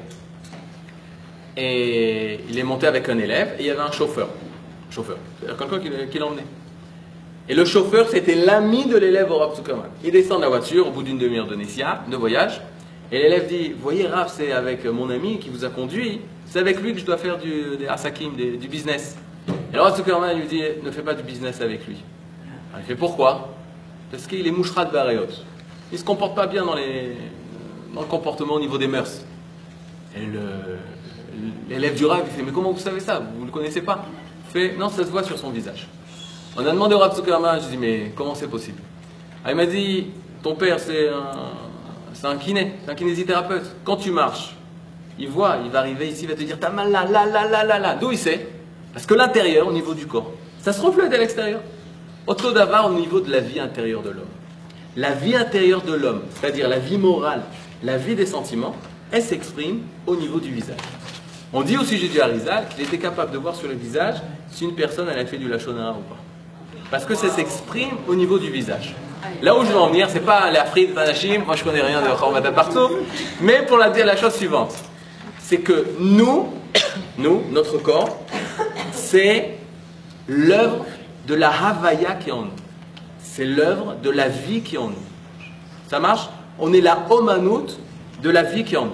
Et il est monté avec un élève, et il y avait un chauffeur. C'est-à-dire quelqu'un qui l'emmenait. Et le chauffeur, c'était l'ami de l'élève au Rav Zuckerman. Il descend de la voiture au bout d'une demi-heure de voyage. Et l'élève dit, voyez Rav, c'est avec mon ami qui vous a conduit, c'est avec lui que je dois faire des asakim, du business. Et le Rav Zuckerman lui dit, ne fais pas du business avec lui. Alors, il fait pourquoi? Parce qu'il est mouchrat de baréot. Il ne se comporte pas bien dans le comportement au niveau des mœurs. Et l'élève du Rav, il fait, mais comment vous savez ça? Vous ne le connaissez pas? Il fait, non, ça se voit sur son visage. On a demandé au Rav Zuckerman, je dis, mais comment c'est possible? Alors, il m'a dit, ton père c'est un kiné, c'est un kinésithérapeute. Quand tu marches, il va arriver ici, il va te dire, t'as mal là, là, là, là, là, là. D'où il sait? Parce que l'intérieur, au niveau du corps, ça se reflète à l'extérieur. Auto d'avoir au niveau de la vie intérieure de l'homme. La vie intérieure de l'homme, c'est-à-dire la vie morale, la vie des sentiments, elle s'exprime au niveau du visage. On dit au sujet du Harizal qu'il était capable de voir sur le visage si une personne elle a fait du lachon hara ou pas. Parce que ça s'exprime au niveau du visage. Là où je veux en venir, c'est pas la frite Panachim, moi je connais rien de Chormata partout, mais pour dire la chose suivante, c'est que nous, notre corps, c'est l'œuvre de la Havaya qui est en nous. C'est l'œuvre de la vie qui est en nous. Ça marche? On est la Omanout de la vie qui est en nous.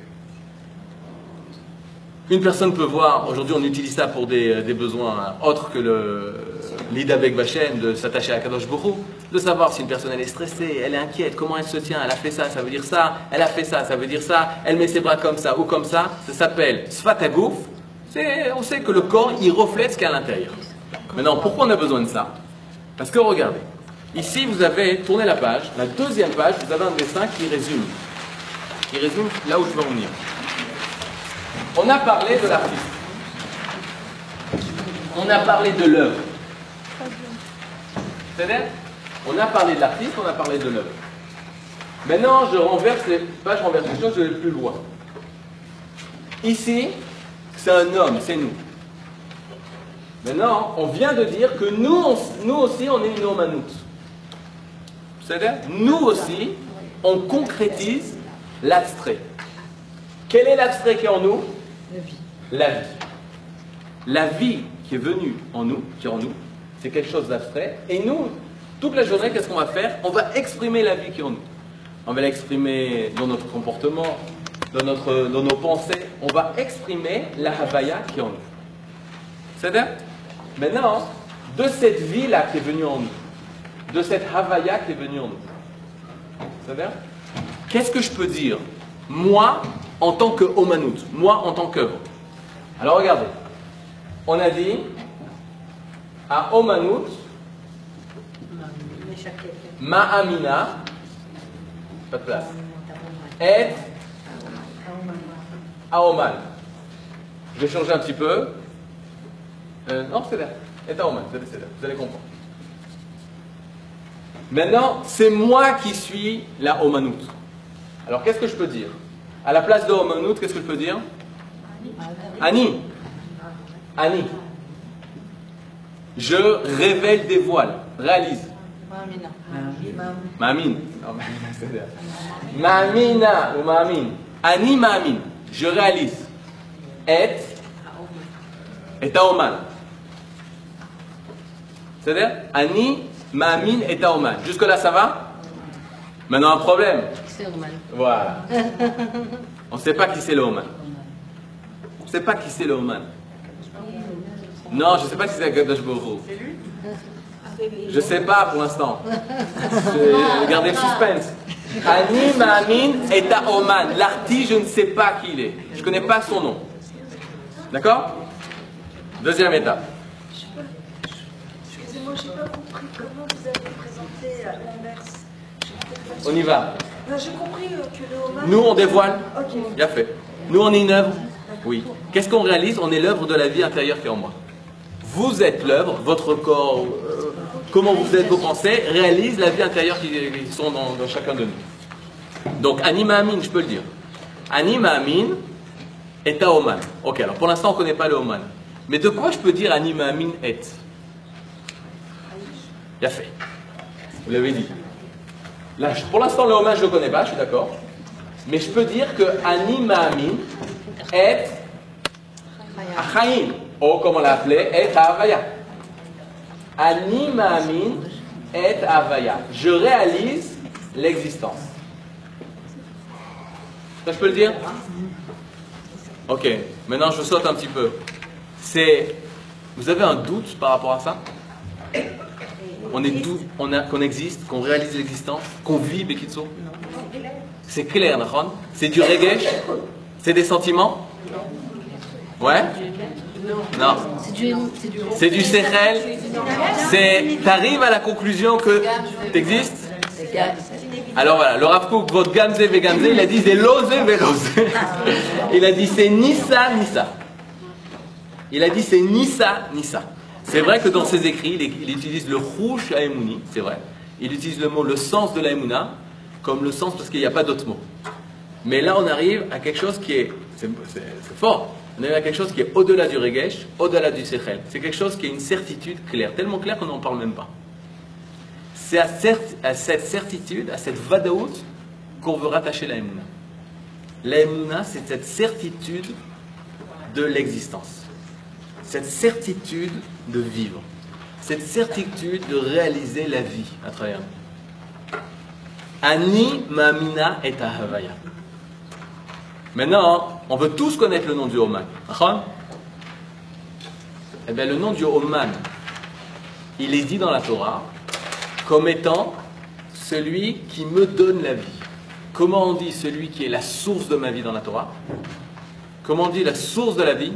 Une personne peut voir, aujourd'hui on utilise ça pour des besoins autres que l'idabek Bachem, de s'attacher à Kadosh Borou, de savoir si une personne elle est stressée, elle est inquiète, comment elle se tient, elle a fait ça, ça veut dire ça, elle a fait ça, ça veut dire ça, elle met ses bras comme ça ou comme ça s'appelle Sfatagouf. On sait que le corps il reflète ce qu'il y a à l'intérieur. Maintenant, pourquoi on a besoin de ça? Parce que regardez, ici vous avez tourné la page, la deuxième page, vous avez un dessin qui résume là où je veux en venir. On a parlé de l'artiste. On a parlé de l'œuvre. C'est-à-dire, on a parlé de l'artiste, on a parlé de l'œuvre. Maintenant, je renverse les choses, je vais plus loin. Ici, c'est un homme, c'est nous. Maintenant, on vient de dire que nous aussi, on est une omanout. C'est-à-dire, nous aussi, on concrétise l'abstrait. Quel est l'abstrait qui est en nous? La vie. La vie qui est venue en nous, c'est quelque chose d'abstrait. Et nous, toute la journée, qu'est-ce qu'on va faire? On va exprimer la vie qui est en nous. On va l'exprimer dans notre comportement, dans nos pensées. On va exprimer la Havaya qui est en nous. C'est-à-dire, maintenant, de cette vie-là qui est venue en nous, de cette Havaya qui est venue en nous, c'est-à-dire, qu'est-ce que je peux dire? Moi, en tant que Omanout, moi en tant qu'œuvre. Alors regardez, on a dit à Omanout, Ma'amina, pas de place, et Aoman. Je vais changer un petit peu. Non, c'est là. Et Aoman, c'est là. Vous allez comprendre. Maintenant, c'est moi qui suis la Omanout. Alors qu'est-ce que je peux dire? À la place de Omanout, qu'est-ce que je peux dire? Ani. Ani. Je révèle des voiles. Réalise. Ma'amin. Ma'amina ou ma'amin. Ani ma'amin. Je réalise. Et Aoman. C'est-à-dire, Ani ma'amin et Aoman. Jusque-là, ça va? Maintenant, un problème. C'est Oman. Voilà. On ne sait pas qui c'est le Oman. On ne sait pas qui c'est le Oman. Non, je ne sais pas qui c'est Akadosh Borou. Je ne sais pas pour l'instant. Gardez le suspense. Ani Ma'amin et Oman. L'artiste, je ne sais pas qui il est. Je ne connais pas son nom. D'accord? Deuxième étape. Excusez-moi, je n'ai pas compris comment vous avez présenté l'inverse. On y va. J'ai compris que le hommage... Nous, on dévoile. Ok. Bien fait. Nous, on est une œuvre. Oui. Qu'est-ce qu'on réalise? On est l'œuvre de la vie intérieure qui est en moi. Vous êtes l'œuvre, votre corps, comment vous êtes, vos pensées, réalisent la vie intérieure qui sont dans chacun de nous. Donc, Anima Amin, je peux le dire. Anima Amin est à Oman. Ok, alors pour l'instant, on ne connaît pas le Oman. Mais de quoi je peux dire Anima Amin est? Bien fait. Vous l'avez dit. Là, pour l'instant, le Oman, je ne le connais pas, je suis d'accord. Mais je peux dire que Anima Amin est Achaim. Ou comme on l'a appelé, est Havaya. Ani Ma'amin est Havaya. Je réalise l'existence. Ça, je peux le dire? Ok, maintenant je saute un petit peu. Vous avez un doute par rapport à ça? Qu'on existe, qu'on réalise l'existence, qu'on vit Bekitso? C'est clair, c'est du regesh? C'est des sentiments? Ouais? Non. C'est du sechel. T'arrives à la conclusion que t'existes. Alors voilà, le Rav Kook, votre gamze ve gamze, il a dit c'est lose ve lose. Il a dit c'est ni ça ni ça. Il a dit c'est ni ça ni ça. C'est vrai que dans ses écrits, il utilise le rouge à Emouni, c'est vrai. Il utilise le mot, le sens de la Emouna, comme le sens parce qu'il n'y a pas d'autre mot. Mais là, on arrive à quelque chose qui est, c'est fort, on arrive à quelque chose qui est au-delà du regesh, au-delà du sechel. C'est quelque chose qui est une certitude claire, tellement claire qu'on n'en parle même pas. C'est à cette certitude, à cette vadaout, qu'on veut rattacher la Emouna. La Emouna, c'est cette certitude de l'existence. Cette certitude de vivre. Cette certitude de réaliser la vie à travers nous. Ani Ma'amina et Ahavaya. Maintenant, on veut tous connaître le nom du Oman. Eh bien, le nom du Oman, il est dit dans la Torah comme étant celui qui me donne la vie. Comment on dit celui qui est la source de ma vie dans la Torah? Comment on dit la source de la vie?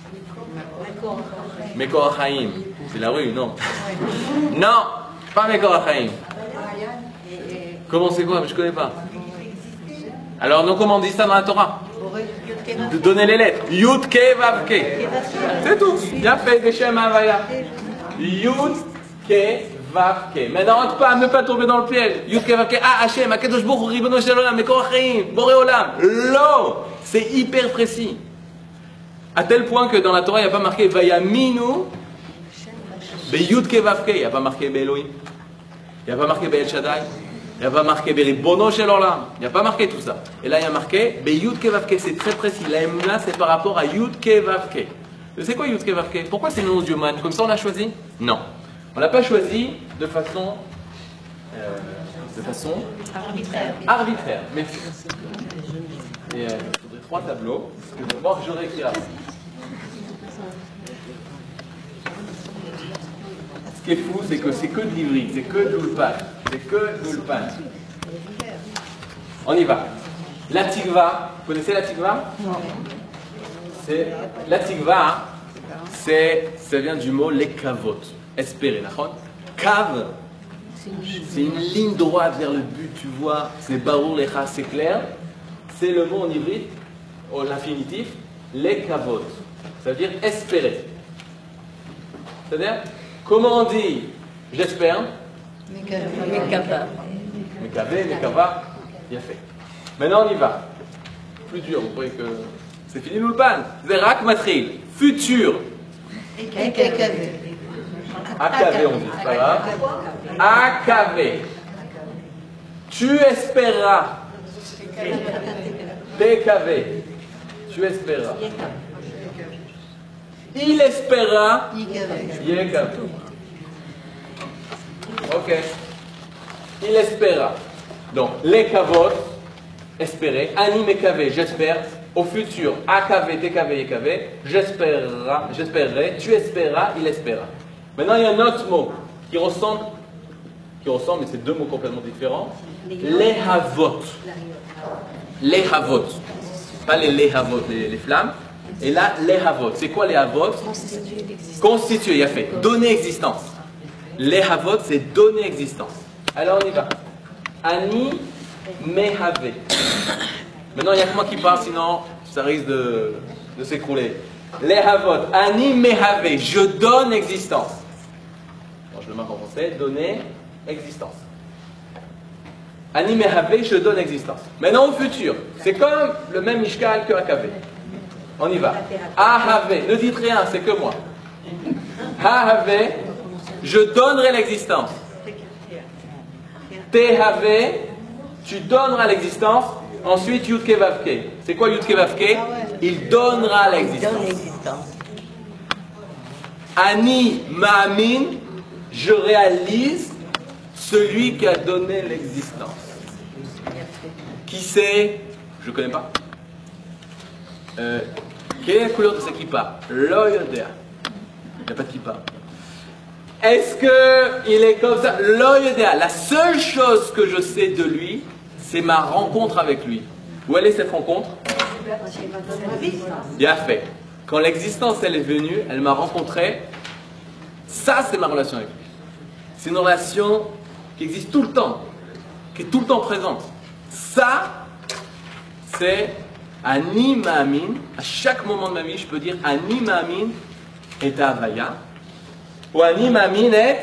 Mekor HaChaim. C'est la rue, non? Non, pas Mekor HaChaim. Comment c'est quoi? Je ne connais pas. Alors, non, comment on dit ça dans la Torah? De donner les lettres. Yud Ke Vav Ke. C'est tout. Il y a fait des Shem Havaya. Yud Ke Vav Ke. Maintenant, ne pas tomber dans le piège. Yud Ke Vav Ke. Ah, Hashem, Akadosh Baruch Hu, Ribono Shel Olam, Mekor HaChaim, Boré Olam. Lo. C'est hyper précis. À tel point que dans la Torah, il n'y a pas marqué Vayaminu Beyud Ke Vav Ke. Il n'y a pas marqué Be'Elohim. Il n'y a pas marqué Be'el Shaddai. Il n'y a pas marqué Ribono Shel Olam. Il n'y a pas marqué tout ça. Et là, il y a marqué Beyud Ke Vav Ke. C'est très précis. La Emouna, c'est par rapport à Yud Ke Vav Ke. C'est quoi Yud Ke Vav Ke? Pourquoi c'est le nom du Man? Comme ça, on l'a choisi? Non. On ne l'a pas choisi de façon arbitraire. Mais il faudrait 3 tableaux. Parce que d'abord, j'aurais écrit là. Ce qui est fou, c'est que c'est que de l'ivri, c'est que de l'ulpan. C'est que de l'ulpan. On y va. La tikva, vous connaissez la tikva? Non. La tikva, ça vient du mot lekavot, espérer. Kav, c'est une ligne droite vers le but, tu vois. C'est barur lecha, c'est clair. C'est le mot en ivri, l'infinitif, lekavot. Ça veut dire espérer. C'est-à-dire, comment on dit j'espère? Mekava. Mekava, bien fait. Maintenant on y va. Plus dur, vous croyez que c'est fini l'ulpan? Zerak matril, futur. Akavé on dit, ça va? Akavé. Tu espéras. Tekavé. Tu espéras. Il espéra. Yekavé. Ok. Il espéra. Donc, les kavot, espérer. Ani mekavé, j'espère. Au futur, akavé, tekavé, yekavé. J'espérerai. Tu espéras, il espéra. Maintenant, il y a un autre mot qui ressemble, mais c'est 2 mots complètement différents. Les havot. Les havot. Pas les lehavot, les flammes. Et là, les havot. C'est quoi les havot? Constituer, il a fait. Donner existence. Les havot, c'est donner existence. Alors on y va. Ani mehave. Maintenant, il n'y a que moi qui parle, sinon ça risque de s'écrouler. Les havot. Ani mehave. Je donne existence. Bon, je le marque en français. Donner existence. Ani mehave, je donne existence. Maintenant, au futur, c'est comme le même mishkal que Akavé. On y va. Ahave. Ne dites rien, c'est que moi. Ahave. Je donnerai l'existence. Tehave, tu donneras l'existence. Ensuite, Yudke Vavke. C'est quoi Yudke Vavke? Il donnera l'existence. Ani Ma'amin, je réalise celui qui a donné l'existence. Qui c'est? Je ne connais pas. Quelle est la couleur de sa kippa? L'oyodea. Il n'y a pas de kippa. Est-ce qu'il est comme ça? L'oyodea. La seule chose que je sais de lui, c'est ma rencontre avec lui. Où elle est cette rencontre? Bien fait. Quand l'existence elle est venue, elle m'a rencontré. Ça, c'est ma relation avec lui. C'est une relation qui existe tout le temps, qui est tout le temps présente. Ça, c'est Ani Ma'amin. À chaque moment de ma vie, je peux dire Ani Ma'amin est Havaya. Ou Ani Ma'amin est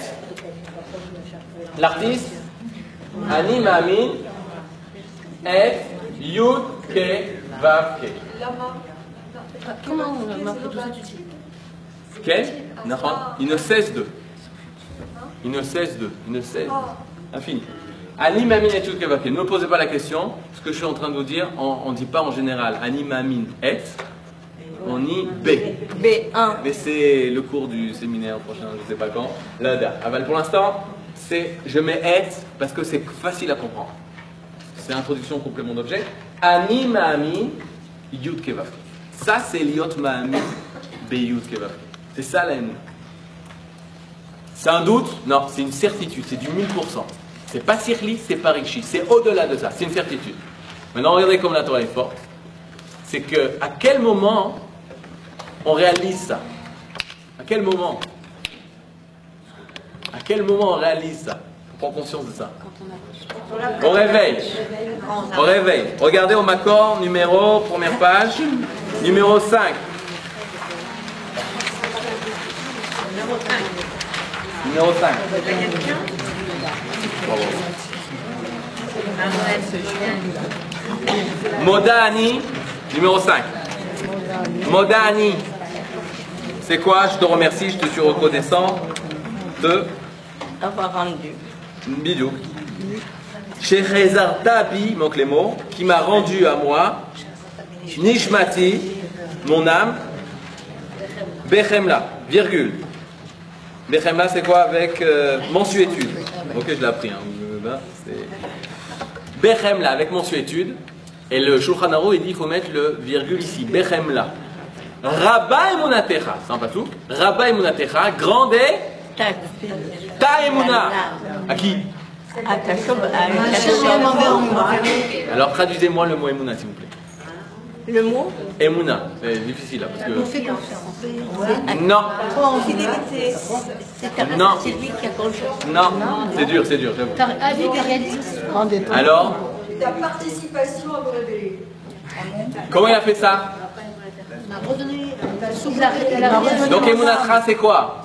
l'artiste. Ani Ma'amin est Yud, Ke, Vav, Ke. Comment on marque tout ça? Ke, il ne cesse de. Il ne cesse de. Il ne cesse. Infini. Ani, Mamin et Yud, Ke, Vav, Ke. Ne me posez pas la question. Ce que je suis en train de vous dire, on ne dit pas en général Ani, Mamin, et. On dit B. B1. Mais c'est le cours du séminaire prochain, je ne sais pas quand. Là, pour l'instant, je mets et parce que c'est facile à comprendre. C'est introduction, complément d'objet. Ani ma'ami yud kevav. Ça, c'est liot ma'ami be yud kevav. C'est ça la haine. C'est un doute? Non, c'est une certitude. C'est du 1000%. C'est pas sirli, c'est pas richi. C'est au-delà de ça. C'est une certitude. Maintenant, regardez comme la Torah est forte. C'est que à quel moment on réalise ça? À quel moment? À quel moment on réalise ça? On prend conscience de ça. Au réveil. Au réveil. Regardez au Makor, numéro, première page, numéro 5. Numéro 5. Modani, numéro 5. Modani. C'est quoi? Je te remercie, je te suis reconnaissant de Avoir rendu. Bidou. Chez Rezartabi, manque les mots, qui m'a rendu à moi, Nishmati, mon âme, Bechemla, virgule. Bechemla, c'est quoi avec mensuétude? Ok, je l'ai appris. Hein. Bechemla, avec mensuétude. Et le Shulchan Aruch, il dit qu'il faut mettre le virgule ici. Bechemla. Rabba emunatecha, c'est un pasouk. Rabba emunatecha, grande ta emuna. À qui? Alors traduisez-moi le mot emuna, s'il vous plaît. Le mot? Emuna, c'est difficile là parce que. On fait confiance. Non. En fidélité. Non. C'est lui qui a confiance. Non, c'est dur, j'avoue. Avec le réalisme. Alors, Ta participation à vous révéler. comment il a fait ça? Donc emunatra, c'est quoi?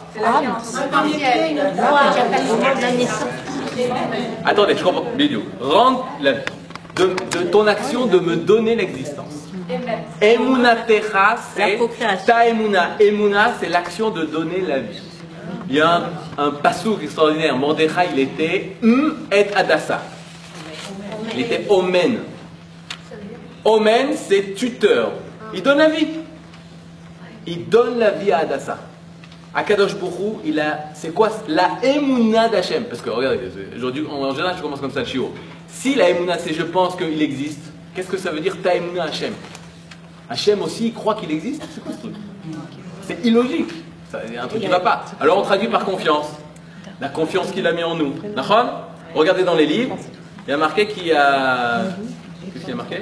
Attendez, je comprends. Bidou. Rendre de ton action de me donner l'existence. Emunatecha, c'est ta emuna. Emuna, c'est l'action de donner la vie. Il y a un pasouk extraordinaire. Mordechai, il était et adassa. Il était omen. Omen, c'est tuteur. Il donne la vie. Il donne la vie à Adassa. Akadosh Bourou, c'est quoi la Emouna d'Hachem? Parce que regardez, aujourd'hui, en général, je commence comme ça le chiot. Si la Emouna, c'est je pense qu'il existe, qu'est-ce que ça veut dire ta Emouna Hachem? Hachem aussi, il croit qu'il existe? C'est quoi ce truc? C'est illogique. Il y a un truc qui ne va pas. Alors on traduit par confiance. La confiance qu'il a mis en nous. D'accord? Regardez dans les livres, il y a marqué qu'il y a. Qu'est-ce qu'il y a marqué?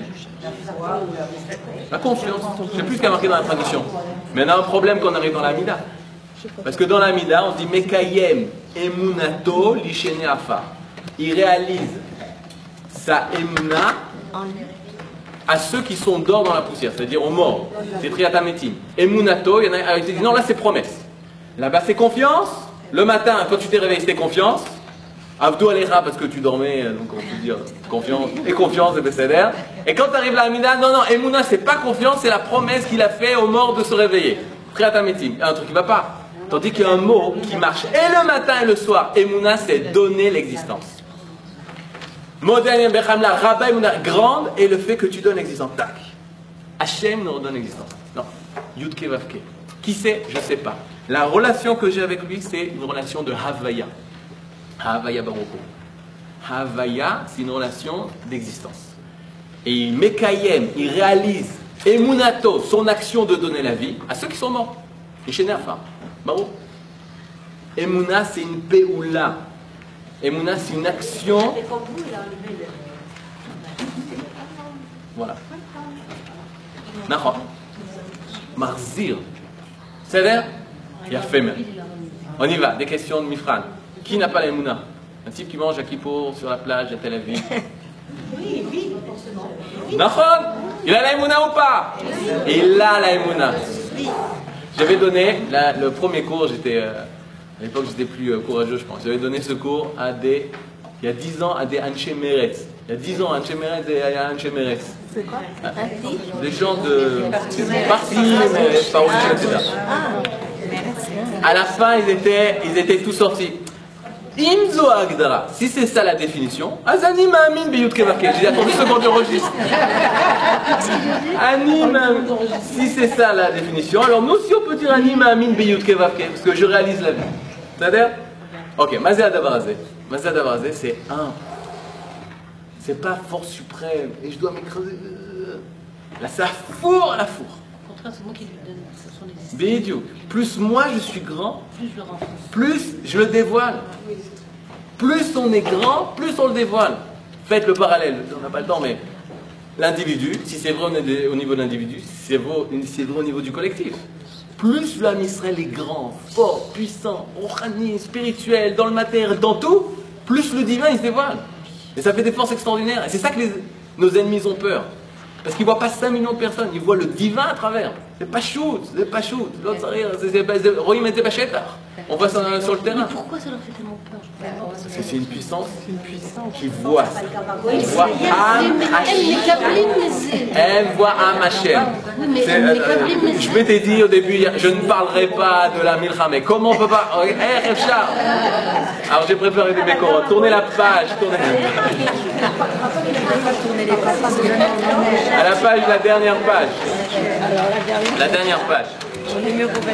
La confiance. Je ne sais plus ce qu'il y a marqué dans la traduction. Mais on a un problème quand on arrive dans la Mida. Parce que dans la Mida, on dit Mekayem emunato lishene afa. Il réalise sa emuna à ceux qui sont d'or dans la poussière, c'est-à-dire aux morts. C'est triatametim. Emunato, il y en a qui disent non, là c'est promesse. Là-bas c'est confiance. Le matin, quand tu t'es réveillé, c'était confiance. Abdou Alera parce que tu dormais, donc on peut dire confiance, et confiance de Besséder. Et quand tu arrives à la Mida, non, Emouna, c'est pas confiance, c'est la promesse qu'il a fait aux morts de se réveiller. Triatametim, il y a un truc qui va pas. Tandis qu'il y a un mot qui marche et le matin et le soir. Emouna, c'est donner l'existence. Modène Bechamla, Rabba Emouna, grande, et le fait que tu donnes l'existence. Tac. Hachem nous redonne l'existence. Non. Yudke Vavke. Qui c'est? Je sais pas. La relation que j'ai avec lui, c'est une relation de Havaya. Havaya Baroko. Havaya, c'est une relation d'existence. Et il Mekayem, il réalise Emunato, son action de donner la vie à ceux qui sont morts. Ishenafa. Barou. Emuna, c'est une peoula. Emuna, c'est une action. Voilà. Nahon. Marzir. C'est vrai? Il a fait même. On y va, des questions de Mifran. Qui n'a pas la Emouna? Un type qui mange à Kippour sur la plage à Tel Aviv. Oui, forcément. Nahon. Il a la Emouna ou pas? Il a la Emouna. J'avais donné, le premier cours, à l'époque j'étais plus courageux je pense, j'avais donné ce cours il y a 10 ans à des Anshe Meretz. Il y a 10 ans, Anche Meretz et Anche Meretz. C'est quoi? Des gens de parti, Parochim, etc. À la fin, ils étaient tous sortis. Imzo Agdara. Si c'est ça la définition, Azani Ma'amin Beyut Kevarke. J'ai attendu ce qu'on enregistre. Si c'est ça la définition, alors nous aussi on peut dire Ani Ma'amin Beyut Kevarke, parce que je réalise la vie. C'est-à-dire, ok, Mazé Adavarazé. Mazé Adavarazé, c'est un. C'est pas force suprême, et je dois m'écraser. Là, ça fourre à la fourre. Au contraire, c'est moi qui lui donne. Ce sont les Bidiou. Plus moi je suis grand, plus je le renforce. plus je le dévoile. Plus on est grand, plus on le dévoile. Faites le parallèle, on n'a pas le temps, mais l'individu, si c'est vrai au niveau de l'individu, c'est vrai au niveau du collectif. Plus l'âme Israël est grand, fort, puissant, rohani, spirituel, dans le matériel, dans tout, plus le divin il se dévoile. Et ça fait des forces extraordinaires. Et c'est ça que nos ennemis ont peur. Parce qu'ils ne voient pas 5 millions de personnes, ils voient le divin à travers. C'est pas shoot, c'est pas shoot. L'autre, c'est Rohim et Bachetach. On voit ça sur le terrain. Mais pourquoi ça leur fait tellement peur? Parce que c'est une puissance qui voit. On voit Am Elle voit Am Hashem. Je m'étais dit au début, je ne parlerai pas de la Milcha, mais comment on peut pas. Alors j'ai préparé des bécorotes. Tournez la page. À la page, la dernière page. La dernière page. Numéro 22.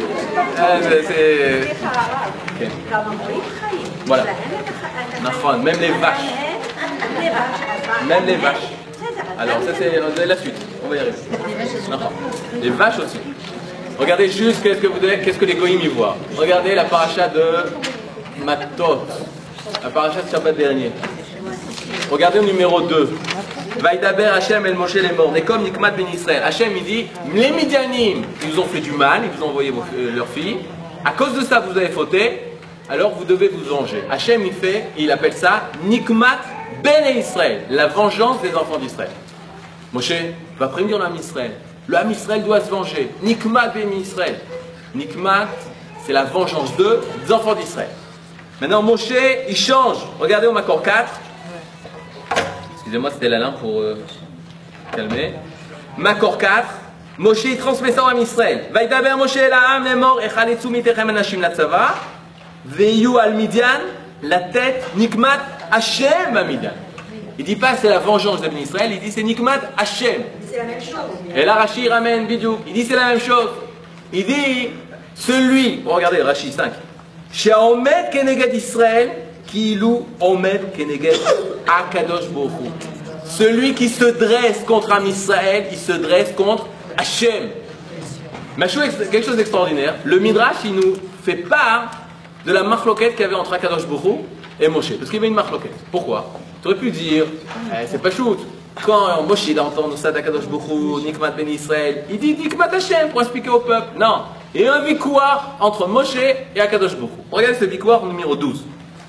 Okay. Voilà. Même les vaches. Même les vaches. Alors ça c'est la suite. On va y arriver. Les vaches aussi. Regardez juste qu'est-ce que les goïms y voient. Regardez la paracha de Matot. La paracha de Shabbat dernier. Regardez au numéro 2. Vaïdaber Hachem El Moshe les morts. Et comme Nikmat Ben Israël. Hachem il dit, les Midianim, ils vous ont fait du mal, ils vous ont envoyé leurs filles. À cause de ça, vous avez fauté, alors vous devez vous venger. Hachem il appelle ça Nikmat Ben Israël, la vengeance des enfants d'Israël. Moshe va prévenir l'âme Israël. L'âme Israël doit se venger. Nikmat Ben Israël. Nikmat, c'est la vengeance des enfants d'Israël. Maintenant, Moshe, il change. Regardez au Makor 4. Excusez-moi, c'était la lampe pour calmer. Makor 4. Moshe, il transmet ça à Israël. Vaïdaber Moshe Elaham, les morts, Echaletsu mitechem anashim latzava. Veyu al Midian, la tête, Nikmat Hashem à Midian. Il dit pas c'est la vengeance de Israël, il dit c'est Nikmat Hashem. C'est la même chose. Et là, Rashi ramène Bidou. Il dit c'est la même chose. Il dit celui, regardez Rashi 5. She'omed keneged Israël, kilu omed keneged Akadosh Baruch Hu. Celui qui se dresse contre Am Israël, il se dresse contre Hashem. Mais quelque chose d'extraordinaire. Le Midrash, il nous fait part de la marloquette qu'il y avait entre Akadosh Baruch Hu et Moshe. Parce qu'il y avait une marloquette. Pourquoi? Tu aurais pu dire, c'est pas shoot. Quand Moshe il entend ça d'Akadosh Baruch Hu, Nikmat Ben Israël, il dit Nikmat Hashem pour expliquer au peuple. Non. Il y a un victoire entre Moshe et Akadosh Baruch Hu. Regardez ce victoire numéro 12.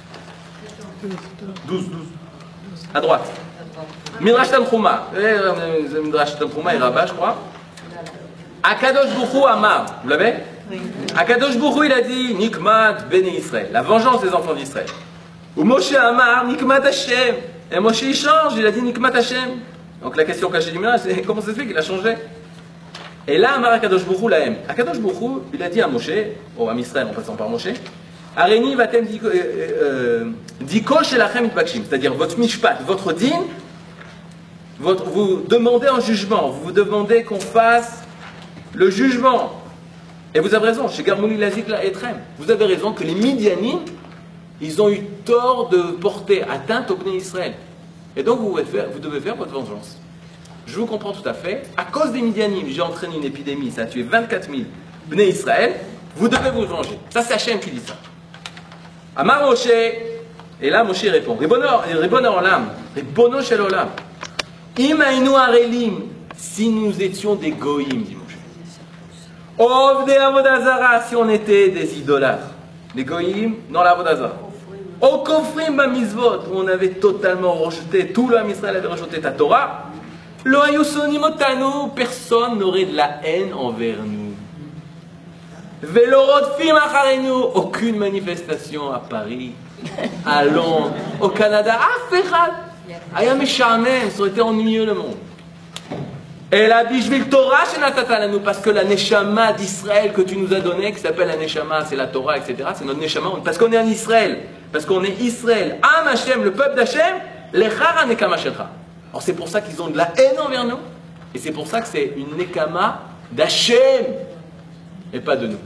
12. À droite. Midrash Tanchuma. Midrash Tanchuma et Rabbah, je crois. Akadosh Baruch Hu Amar. Vous l'avez? Oui. Akadosh Baruch Hu, il a dit Nikmat Ben Israël, la vengeance des enfants d'Israël. Ou Moshe Amar, Nikmat Hashem. Et Moshe il change, il a dit Nikmat Hashem. Donc la question cachée du Midrash, c'est comment ça se fait qu'il a changé? Et là, Amar Akadosh Baruch Hu Lahem. Akadosh Baruch Hu, il a dit à Moshe, à Israël en passant par Moshe, Areni vatem diko shelachem itbakshim, c'est-à-dire votre mishpat, votre din, vous demandez un jugement, vous demandez qu'on fasse le jugement. Et vous avez raison, chez Garmouni Lazik la Etrem, vous avez raison que les Midianim, ils ont eu tort de porter atteinte au Bnei Israël. Et donc vous devez faire votre vengeance. Je vous comprends tout à fait. À cause des Midianim, j'ai entraîné une épidémie, ça a tué 24 000 Bnei Israël, vous devez vous venger. Ça c'est Hachem qui dit ça. Amar Moshe, et là Moshe répond, Ribono Olam, Ribono Shel Olam, Im Ainu Arelim, si nous étions des goïms, dit Moshe. Ovde Avodazara, si on était des idolâtres. Les goïms dans l'Avodazara. Au Kofrim Bamizvot, où on avait totalement rejeté, tout l'homme Israël avait rejeté ta Torah, Lo Ayusonimotanu, personne n'aurait de la haine envers nous. Velorodfim acharenu, aucune manifestation à Paris, à Londres, au Canada, Afechad. Aya Meshamem, ça aurait été ennuyeux le monde. Et la Bishvil Torah chez Natatalanu, parce que la Neshama d'Israël que tu nous as donnée, qui s'appelle la Neshama, c'est la Torah, etc., c'est notre Neshama, parce qu'on est en Israël, parce qu'on est Israël, Am Hashem, le peuple d'Hashem, l'Echara Nekama Shelcha. Alors c'est pour ça qu'ils ont de la haine envers nous, et c'est pour ça que c'est une Nekama d'Hashem, et pas de nous.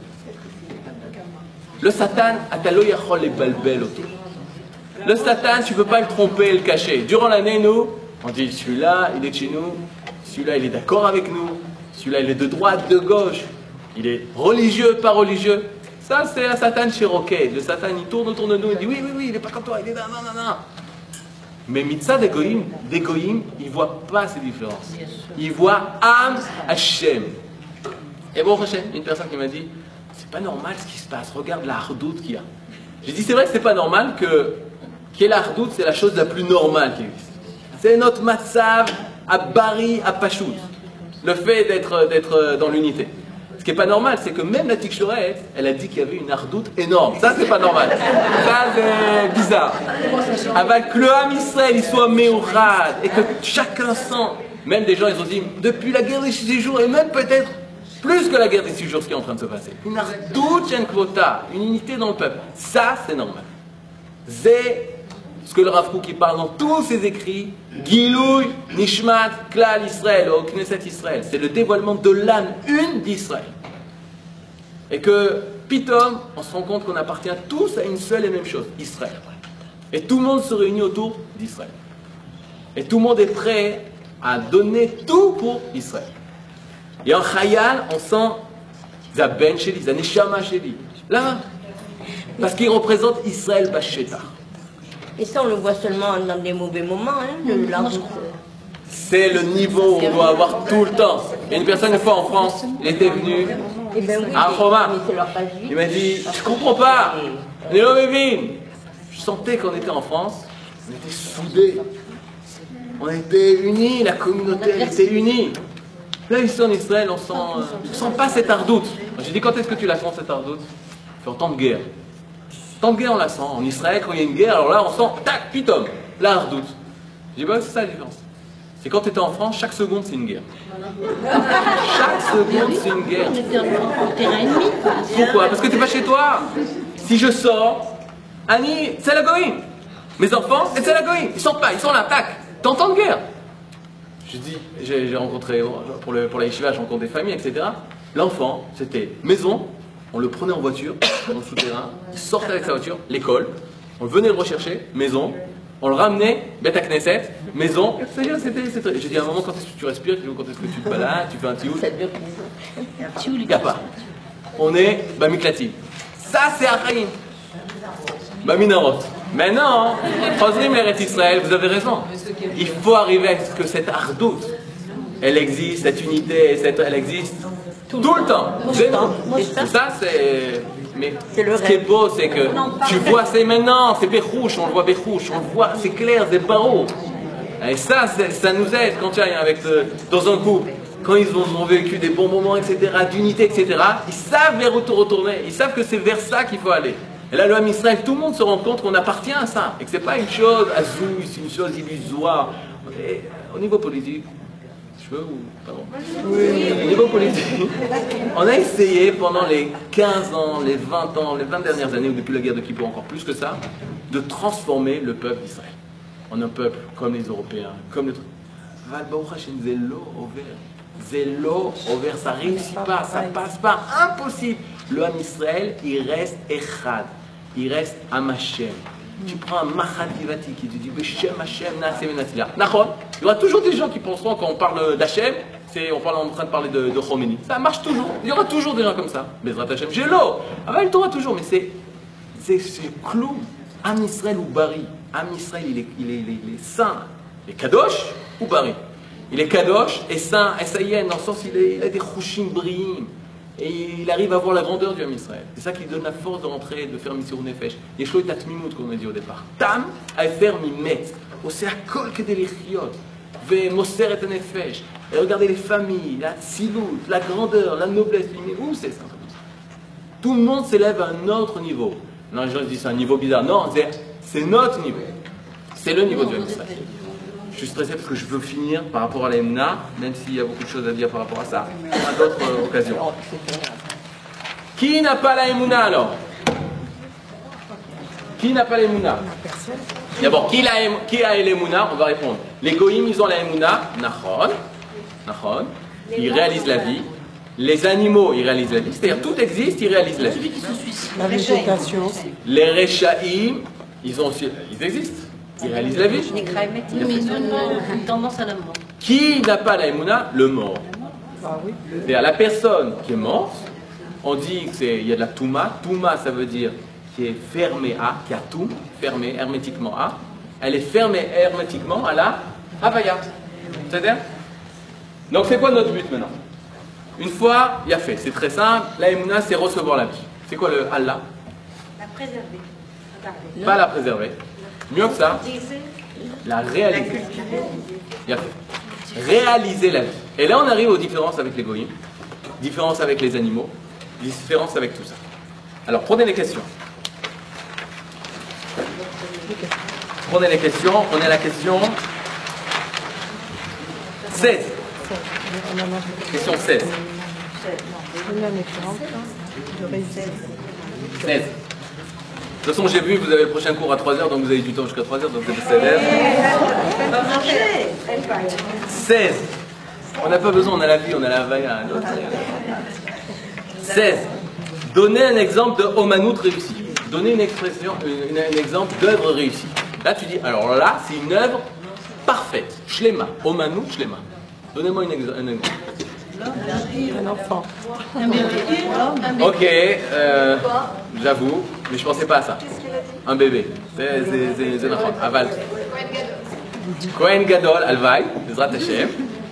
Le Satan, Atalo Yachol les balbel autour. Le Satan, tu ne peux pas le tromper et le cacher. Durant l'année, nous, on dit celui-là, il est de chez nous. Celui-là, il est d'accord avec nous. Celui-là, il est de droite, de gauche. Il est religieux, pas religieux. Ça, c'est un Satan cherokee. Le Satan, il tourne autour de nous. Il dit oui, oui, oui, il n'est pas comme toi. Il est là, non, non, non. Mais Mitzah d'Egoïm, il ne voit pas ces différences. Il voit Am Hashem. Et bon, Hashem, une personne qui m'a dit c'est pas normal ce qui se passe. Regarde la hardoute qu'il y a. J'ai dit c'est vrai que c'est pas normal qu'il y ait la hardoute, c'est la chose la plus normale qui existe. C'est notre matzav à Bari, à Pachout. Le fait d'être dans l'unité. Ce qui n'est pas normal, c'est que même la Tikshorette, elle a dit qu'il y avait une hardoute énorme. Ça, c'est pas normal. Ça, c'est bizarre. Avec que le Ham Israël, il soit méourad, et que chacun sent. Même des gens, ils ont dit, depuis la guerre des 6 jours, et même peut-être plus que la guerre des 6 jours, ce qui est en train de se passer. Une hardoute, une quota, une unité dans le peuple. Ça, c'est normal. C'est ce que le Rav Kook parle dans tous ses écrits, Gilouy, Nishmat, Klal Israël, au Knesset Israël. C'est le dévoilement de l'âme une d'Israël. Et que, pitom, on se rend compte qu'on appartient tous à une seule et même chose, Israël. Et tout le monde se réunit autour d'Israël. Et tout le monde est prêt à donner tout pour Israël. Et en Chayal, on sent Zaben Sheli, Zaneshama Sheli. Là, parce qu'il représente Israël Bashetar. Et ça, on le voit seulement dans des mauvais moments, hein, c'est le niveau où on doit avoir tout le temps. Il y a une personne, une fois en France, il était venu à Roma. Il m'a dit, je comprends pas. Léo Mévin. Je sentais qu'on était en France, on était soudés. On était unis, la communauté était unie. Là, ici en Israël, on sent pas cette hardoute. J'ai dit, quand est-ce que tu la sens, cette hardoute? C'est en temps de guerre. Tant de guerre, on la sent. En Israël, quand il y a une guerre, alors là, on sent, tac, pitom, la hardoute. J'ai dit, bah, c'est ça la différence. C'est quand tu étais en France, chaque seconde, c'est une guerre. Chaque seconde, c'est une guerre. On était en terrain ennemi. Pourquoi? Parce que tu n'es pas chez toi. Si je sors, Annie, c'est la goïne. Mes enfants, c'est la goïne. Ils sortent pas, ils sont là, tac. T'es en temps de guerre. Je dis, j'ai rencontré, pour la yeshiva, je rencontre des familles, etc. L'enfant, c'était maison. On le prenait en voiture, dans le souterrain, il sortait avec sa voiture, l'école, on venait le rechercher, maison, on le ramenait, bête à Knesset, maison, c'était. J'ai dit à un moment, quand est-ce que tu respires, quand est-ce que tu te balades, tu fais un tioul. Il n'y a pas. On est Bamiklati. Ça, c'est Achaïm. Baminarot. Maintenant, Chosrim l'Eretz Israël, vous avez raison. Il faut arriver à ce que cette hardoute, elle existe, cette unité, elle existe. Tout le temps. Ça, c'est. Mais ce qui est beau, c'est que tu vois, c'est maintenant, c'est Béchouche, on le voit Béchouche, on le voit, c'est clair, c'est barreau. Et ça, ça nous aide quand tu es dans un couple, quand ils ont vécu des bons moments, etc., d'unité, etc., ils savent vers où retourner, ils savent que c'est vers ça qu'il faut aller. Et là, le Ham Israël, tout le monde se rend compte qu'on appartient à ça, et que ce n'est pas une chose azouille, c'est une chose illusoire. Et au niveau politique, pardon. Au niveau politique, on a essayé pendant les 15 ans, les 20 ans, les 20 dernières années, ou depuis la guerre de Kippour encore plus que ça, de transformer le peuple d'Israël en un peuple comme les Européens, comme les trucs. Zélo over, ça réussit pas, ça passe pas, impossible. Le Ham Israël, il reste Echad, il reste Am Hashem. Tu prends un Machat Tivati qui te dit Beshem Hashem Naaseh Venatzliach. Nachon, il y aura toujours des gens qui penseront quand on parle d'Hashem, on est en train de parler de Khomeini. Ça marche toujours. Il y aura toujours des gens comme ça. Bezrat Hashem, j'ai l'eau. Ah ben, il t'aura toujours, mais c'est clou. Am Israël ou Bari. Am Israël, il est saint. Il est Kadosh ou Bari. Il est Kadosh et saint, S-A-I-N, dans le sens il a des Chouchim Briim. Et il arrive à voir la grandeur du Ham Israël. C'est ça qui donne la force de rentrer, de faire Missirou Nefesh. Yeshlo et Tatmimout, comme on a dit au départ. Tam, Aefer Mimet. Osé Akol Kedelichiot. Ve Moser et Nefesh. Et regardez les familles, la tzilut, la grandeur, la noblesse. Mais où c'est ça? Tout le monde s'élève à un autre niveau. Non, les gens disent c'est un niveau bizarre. Non, c'est notre niveau. C'est le niveau du Ham Israël. Je suis stressé parce que je veux finir par rapport à la Emouna, même s'il y a beaucoup de choses à dire par rapport à ça, à d'autres occasions. Qui n'a pas la Emouna alors? Qui n'a pas la Emouna? D'abord, qui a l'Emouna? On va répondre. Les Goïm, ils ont la Emouna. Nachon. Ils réalisent la vie. Les animaux, ils réalisent la vie. C'est-à-dire, tout existe, ils réalisent la vie. La végétation. Les Rechaïm, ils existent. Ils réalisent la vie. Mais ils ont une tendance à la mort. Qui n'a pas la Emouna? Le mort. Ah oui. C'est-à-dire, la personne qui est morte, on dit qu'il y a de la Touma. Touma, ça veut dire qui est fermée à, qui a tout, fermée hermétiquement à. Elle est fermée hermétiquement à la Havaya. C'est-à-dire? Donc, c'est quoi notre but maintenant? Une fois, il y a fait. C'est très simple. La Emouna, c'est recevoir la vie. C'est quoi le Allah? La préserver. Pas la préserver. Mieux que ça, la réaliser. Il y a fait. Réaliser la vie. Et là, on arrive aux différences avec les goïms, différences avec les animaux, différences avec tout ça. Alors, prenez les questions. Prenez les questions. On est à la question 16. Question 16. Donne un exemple de réussite. 16. De toute façon, j'ai vu, vous avez le prochain cours à 3h, donc vous avez du temps jusqu'à 3h, donc c'est 16. On n'a pas besoin, on a la vie, on a la vaille. 16. Donnez un exemple de Omanout réussi. Donnez une expression, un exemple d'œuvre réussie. Là, tu dis, alors là, c'est une œuvre parfaite. Shlema. Omanout, Shlema. Donnez-moi un exemple. Un enfant. Ok, j'avoue, mais je pensais pas à ça. Un bébé. C'est notre aval. Kohen Gadol, Alvaï, Bezrat Hashem.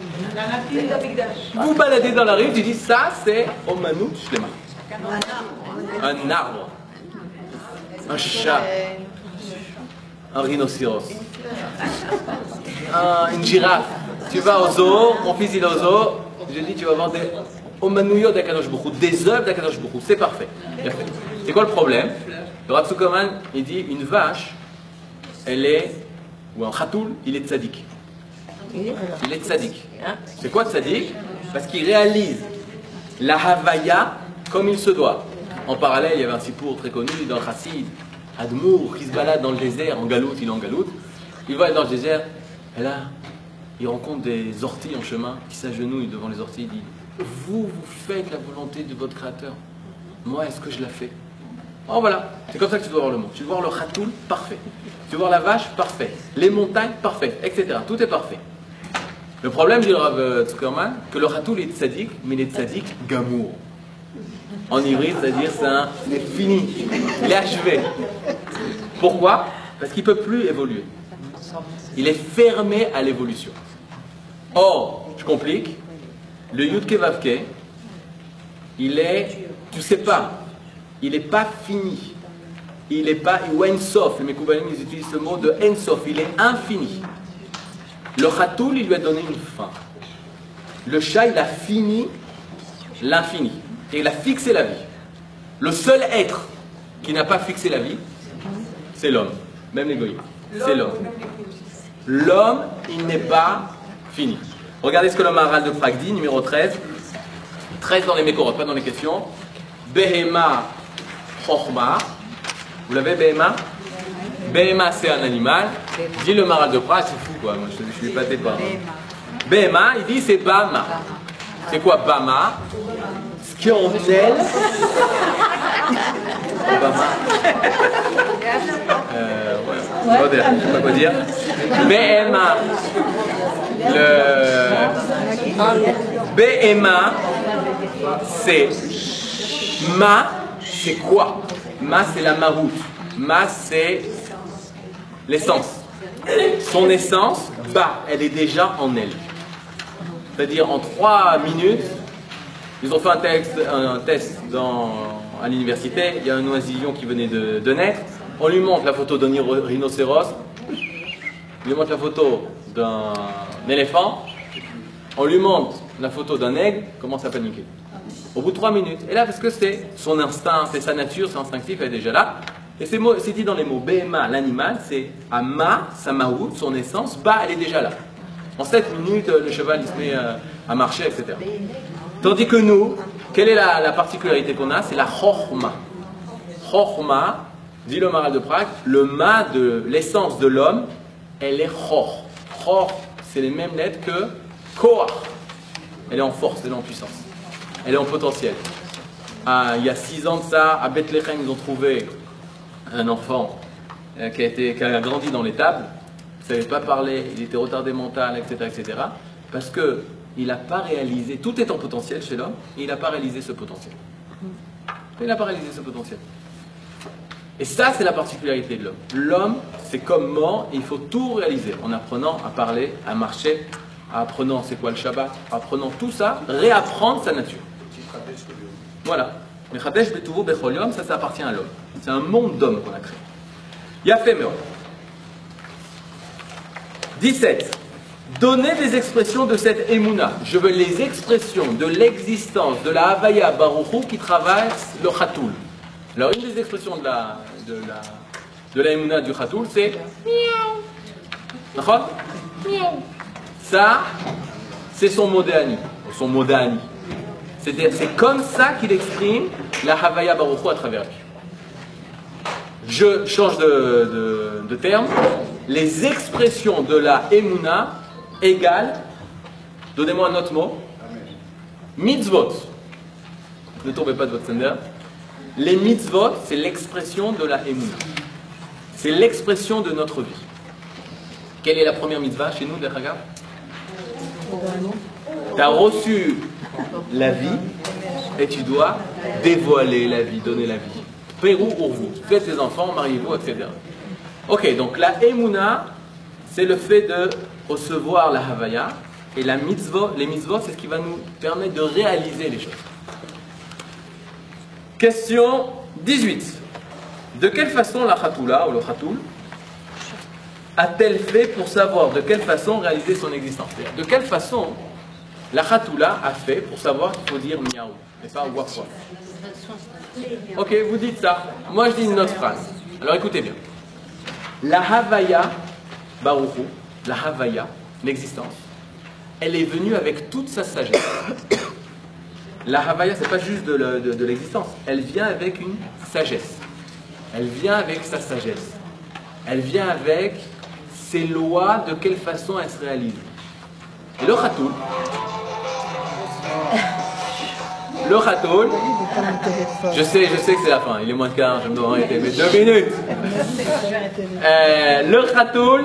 Vous baladez dans la rue, tu dis ça c'est Omanout Shlema. Un arbre. Un chat. Un rhinocéros. Une girafe. Tu vas au zoo, mon fils il est au zoo, je dis tu vas voir des Omanouyo d'Akadosh Bokhu, des œuvres d'Akadosh Bokhu, c'est parfait. C'est quoi le problème? Le Rav Zuckerman, il dit une vache, elle est, ou un khatoul, il est tzaddik. Il est tzaddik. C'est quoi tzaddik? Parce qu'il réalise la Havaya comme il se doit. En parallèle, il y avait un sipour très connu dans le Chassid, Admour, qui se balade dans le désert, en galoute, il est en galoute. Il va dans le désert, et là, il rencontre des orties en chemin, qui s'agenouillent devant les orties, il dit vous faites la volonté de votre créateur. Moi, est-ce que je la fais? Oh voilà, c'est comme ça que tu dois voir le monde. Tu dois voir le khatoul, parfait. Tu dois voir la vache, parfait. Les montagnes, parfait, etc. Tout est parfait. Le problème, dit le Rav Zuckerman, que le khatoul est tzaddik, mais il est tzaddik gamour. En hybride, c'est-à-dire c'est fini, il est achevé. Pourquoi? Parce qu'il ne peut plus évoluer. Il est fermé à l'évolution. Or, je complique, le Yudke Vavke, il est, tu sais pas, il n'est pas fini. Il n'est pas, ou Ensof, les Mekoubalim, ils utilisent ce mot de Ensof, il est infini. Le Khatoul, il lui a donné une fin. Le chat, il a fini l'infini. Et il a fixé la vie. Le seul être qui n'a pas fixé la vie, c'est l'homme. Même les goïs. C'est l'homme. L'homme, il n'est pas fini. Regardez ce que le Maharal de Prague dit, numéro 13. 13 dans les Mékorot, pas dans les questions. Behema Chochma. Vous l'avez, Behema? Behema, c'est un animal. Dit le Maharal de Prague, c'est fou quoi. Moi, je suis épaté par. Behema, il dit c'est Bama. C'est quoi Bama? Ce qui est en elle. Obama. Ouais. Je sais pas quoi dire. BMA. BMA, c'est Ma, c'est quoi? Ma, c'est la maroute. Ma, c'est l'essence. Son essence, Ba, elle est déjà en elle. C'est-à-dire en 3 minutes, ils ont fait un test à l'université, il y a un oisillon qui venait de naître, on lui montre la photo d'un rhinocéros, on lui montre la photo d'un éléphant, on lui montre la photo d'un aigle, commence à paniquer. Au bout de 3 minutes. Et là, parce que c'est son instinct, c'est sa nature, c'est instinctif, elle est déjà là, Et c'est dit dans les mots Behema, l'animal, c'est Ama, sa maout, son essence, Ba, elle est déjà là. En 7 minutes, le cheval il se met à marcher, etc. Tandis que nous, quelle est la particularité qu'on a? C'est la Chochma. Chochma, dit le Maharal de Prague, le Ma de l'essence de l'homme, elle est Chor. Chor, c'est les mêmes lettres que Koach. Elle est en force, elle est en puissance. Elle est en potentiel. Il y a 6 ans de ça, à Bethléem, ils ont trouvé un enfant qui a grandi dans l'étable, il ne savait pas parler, il était retardé mental, etc., etc. Parce qu'il n'a pas réalisé, tout est en potentiel chez l'homme, et il n'a pas réalisé ce potentiel. Il n'a pas réalisé ce potentiel. Et ça, c'est la particularité de l'homme. L'homme, c'est comme mort, et il faut tout réaliser en apprenant à parler, à marcher, en apprenant c'est quoi le Shabbat, en apprenant tout ça, réapprendre sa nature. Voilà. Mechadesh betuvo bechol yom, ça appartient à l'homme. C'est un monde d'hommes qu'on a créé. Yafé meod. 17. Donner des expressions de cette émouna. Je veux les expressions de l'existence de la Havaya Baruchou qui traverse le Khatoul. Alors, une des expressions de la émouna du Khatoul, c'est miaou. D'accord? Ça, c'est son modéani. Son modéani. C'est comme ça qu'il exprime la Havaya Baruchou à travers lui. Je change de terme. Les expressions de la Emouna égale, donnez-moi un autre mot, mitzvot. Ne tombez pas de votre sender. Les mitzvot, c'est l'expression de la Emouna. C'est l'expression de notre vie. Quelle est la première mitzvah chez nous, Derhaga? Tu as reçu la vie et tu dois dévoiler la vie, donner la vie. Pérou ou vous, faites des enfants, mariez-vous, etc. Ok, donc la Emouna, c'est le fait de recevoir la Havaya, et la mitzvot, les mitzvot, c'est ce qui va nous permettre de réaliser les choses. Question 18. De quelle façon la Khatoula ou le Khatoul a-t-elle fait pour savoir de quelle façon réaliser son existence? De quelle façon la Khatoula a fait pour savoir qu'il faut dire miaou et pas waf waf? Ok, vous dites ça. Moi je dis une autre phrase. Alors écoutez bien. La Havaya Baruchou, la Havaya, l'existence, elle est venue avec toute sa sagesse. La Havaya, c'est pas juste de l'existence. Elle vient avec une sagesse. Elle vient avec sa sagesse. Elle vient avec ses lois, de quelle façon elle se réalise. Et le Khatoul, je sais que c'est la fin, il est moins de quart, je me dois arrêter, mais 2 minutes. Le Khatoul,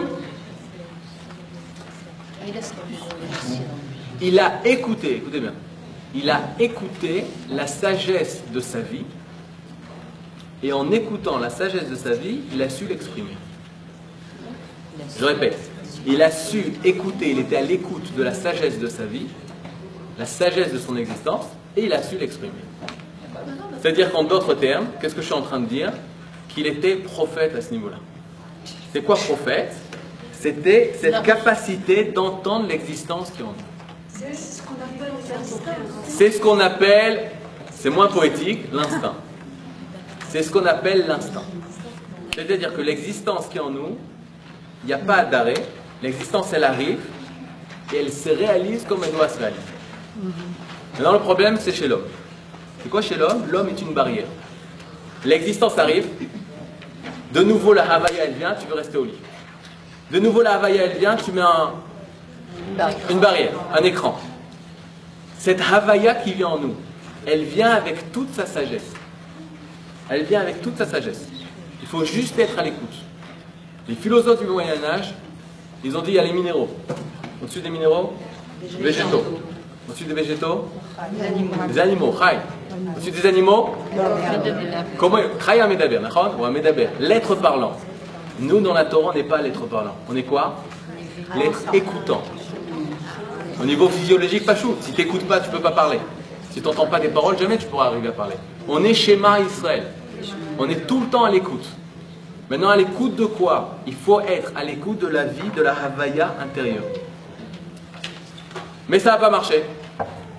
il a écouté, écoutez bien, il a écouté la sagesse de sa vie, et en écoutant la sagesse de sa vie, il a su l'exprimer. Je répète, il a su écouter, il était à l'écoute de la sagesse de sa vie, la sagesse de son existence, et il a su l'exprimer. C'est-à-dire qu'en d'autres termes, qu'est-ce que je suis en train de dire? Qu'il était prophète à ce niveau-là. C'est quoi prophète? C'était cette capacité d'entendre l'existence qui en nous. C'est ce qu'on appelle l'instinct. C'est ce qu'on appelle, c'est moins poétique, l'instinct. C'est ce qu'on appelle l'instinct. C'est-à-dire que l'existence qui est en nous, il n'y a pas d'arrêt. L'existence, elle arrive et elle se réalise comme elle doit se réaliser. Maintenant, le problème, c'est chez l'homme. C'est quoi chez l'homme? L'homme est une barrière. L'existence arrive. De nouveau, la Havaya, elle vient, tu veux rester au lit. De nouveau, la Havaya, elle vient, tu mets une barrière, un écran. Cette Havaya qui vient en nous, elle vient avec toute sa sagesse. Elle vient avec toute sa sagesse. Il faut juste être à l'écoute. Les philosophes du Moyen-Âge, ils ont dit il y a les minéraux. Au-dessus des minéraux, végétaux. Au-dessus des végétaux, des animaux. Chai. Au-dessus des animaux, comment Chai à Medaber, ou à Medaber, l'être parlant. Nous, dans la Torah, on n'est pas l'être parlant. On est quoi? L'être écoutant. Au niveau physiologique, pas chou. Si tu n'écoutes pas, tu ne peux pas parler. Si tu n'entends pas des paroles, jamais tu pourras arriver à parler. On est schéma Israël. On est tout le temps à l'écoute. Maintenant, à l'écoute de quoi? Il faut être à l'écoute de la vie, de la Havaya intérieure. Mais ça n'a pas marché.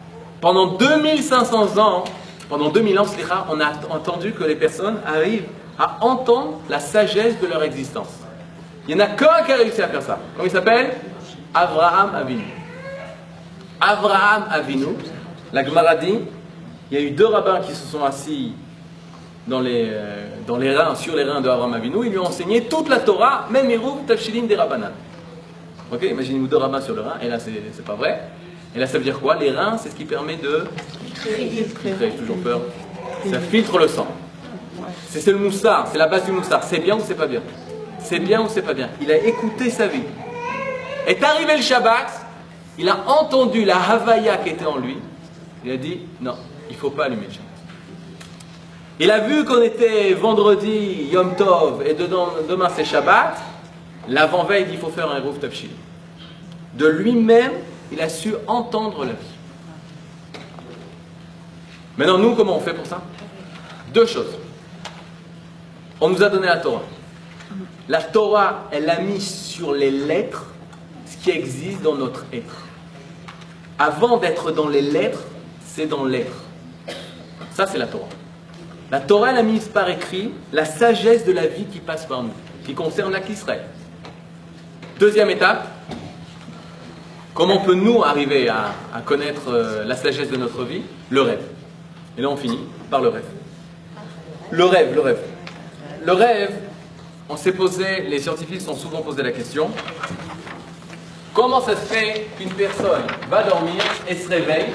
Pendant 2500 ans, on a entendu que les personnes arrivent à entendre la sagesse de leur existence. Il n'y en a qu'un qui a réussi à faire ça. Comment il s'appelle? Avraham Avinu. Avraham Avinu, la Gemara dit, il y a eu 2 rabbins qui se sont assis dans les reins, sur les reins de Avraham Avinu. Ils lui ont enseigné toute la Torah, même Hirouv, Tafshilin, des Rabbanan. Ok, imaginez-vous 2 rabbins sur le rein, et là c'est pas vrai. Et là ça veut dire quoi? Les reins, c'est ce qui permet de filtrer, j'ai toujours peur. Ça filtre le sang. C'est le moussard, c'est la base du moussard. C'est bien ou c'est pas bien? C'est bien ou c'est pas bien? Il a écouté sa vie. Est arrivé le Shabbat, il a entendu la Havaya qui était en lui. Il a dit, non, il ne faut pas allumer le Shabbat. Il a vu qu'on était vendredi, Yom Tov, et demain c'est Shabbat. L'avant-veille, il dit, il faut faire un Eruv Tafshil. De lui-même, il a su entendre la vie. Maintenant, nous, comment on fait pour ça? 2 choses. On nous a donné la Torah. La Torah, elle a mis sur les lettres ce qui existe dans notre être. Avant d'être dans les lettres, c'est dans l'être. Ça, c'est la Torah. La Torah, elle a mis par écrit la sagesse de la vie qui passe par nous, qui concerne la Israël. Deuxième étape, comment peut nous arriver à connaître la sagesse de notre vie? Le rêve. Et là, on finit par le rêve. Le rêve, on s'est posé, les scientifiques se sont souvent posé la question, comment ça se fait qu'une personne va dormir et se réveille?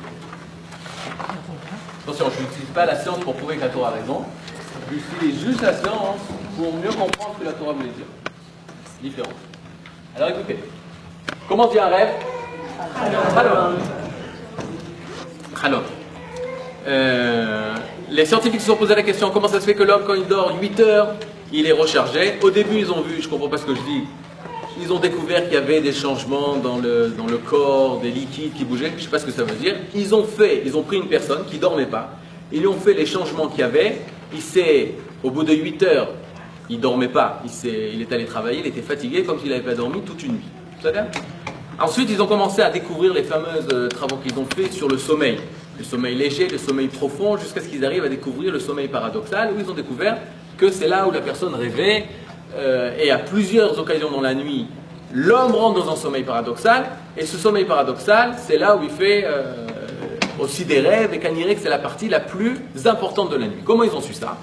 Attention, je n'utilise pas la science pour prouver que la Torah a raison, j'utilise juste la science pour mieux comprendre ce que la Torah voulait dire. Différent. Alors écoutez, comment dit un rêve? Khalom. Les scientifiques se sont posé la question, comment ça se fait que l'homme, quand il dort 8 heures, il est rechargé? Au début, ils ont vu, je ne comprends pas ce que je dis, ils ont découvert qu'il y avait des changements dans le corps, des liquides qui bougeaient, je ne sais pas ce que ça veut dire. Ils ont pris une personne qui ne dormait pas, ils lui ont fait les changements qu'il y avait, au bout de 8 heures, il ne dormait pas, il est allé travailler, il était fatigué comme s'il n'avait pas dormi toute une nuit. Vous savez? Ensuite, ils ont commencé à découvrir les fameux travaux qu'ils ont fait sur le sommeil. Le sommeil léger, le sommeil profond, jusqu'à ce qu'ils arrivent à découvrir le sommeil paradoxal, où ils ont découvert que c'est là où la personne rêvait, et à plusieurs occasions dans la nuit, l'homme rentre dans un sommeil paradoxal, et ce sommeil paradoxal, c'est là où il fait aussi des rêves, et qu'on dirait que c'est la partie la plus importante de la nuit. Comment ils ont su ça?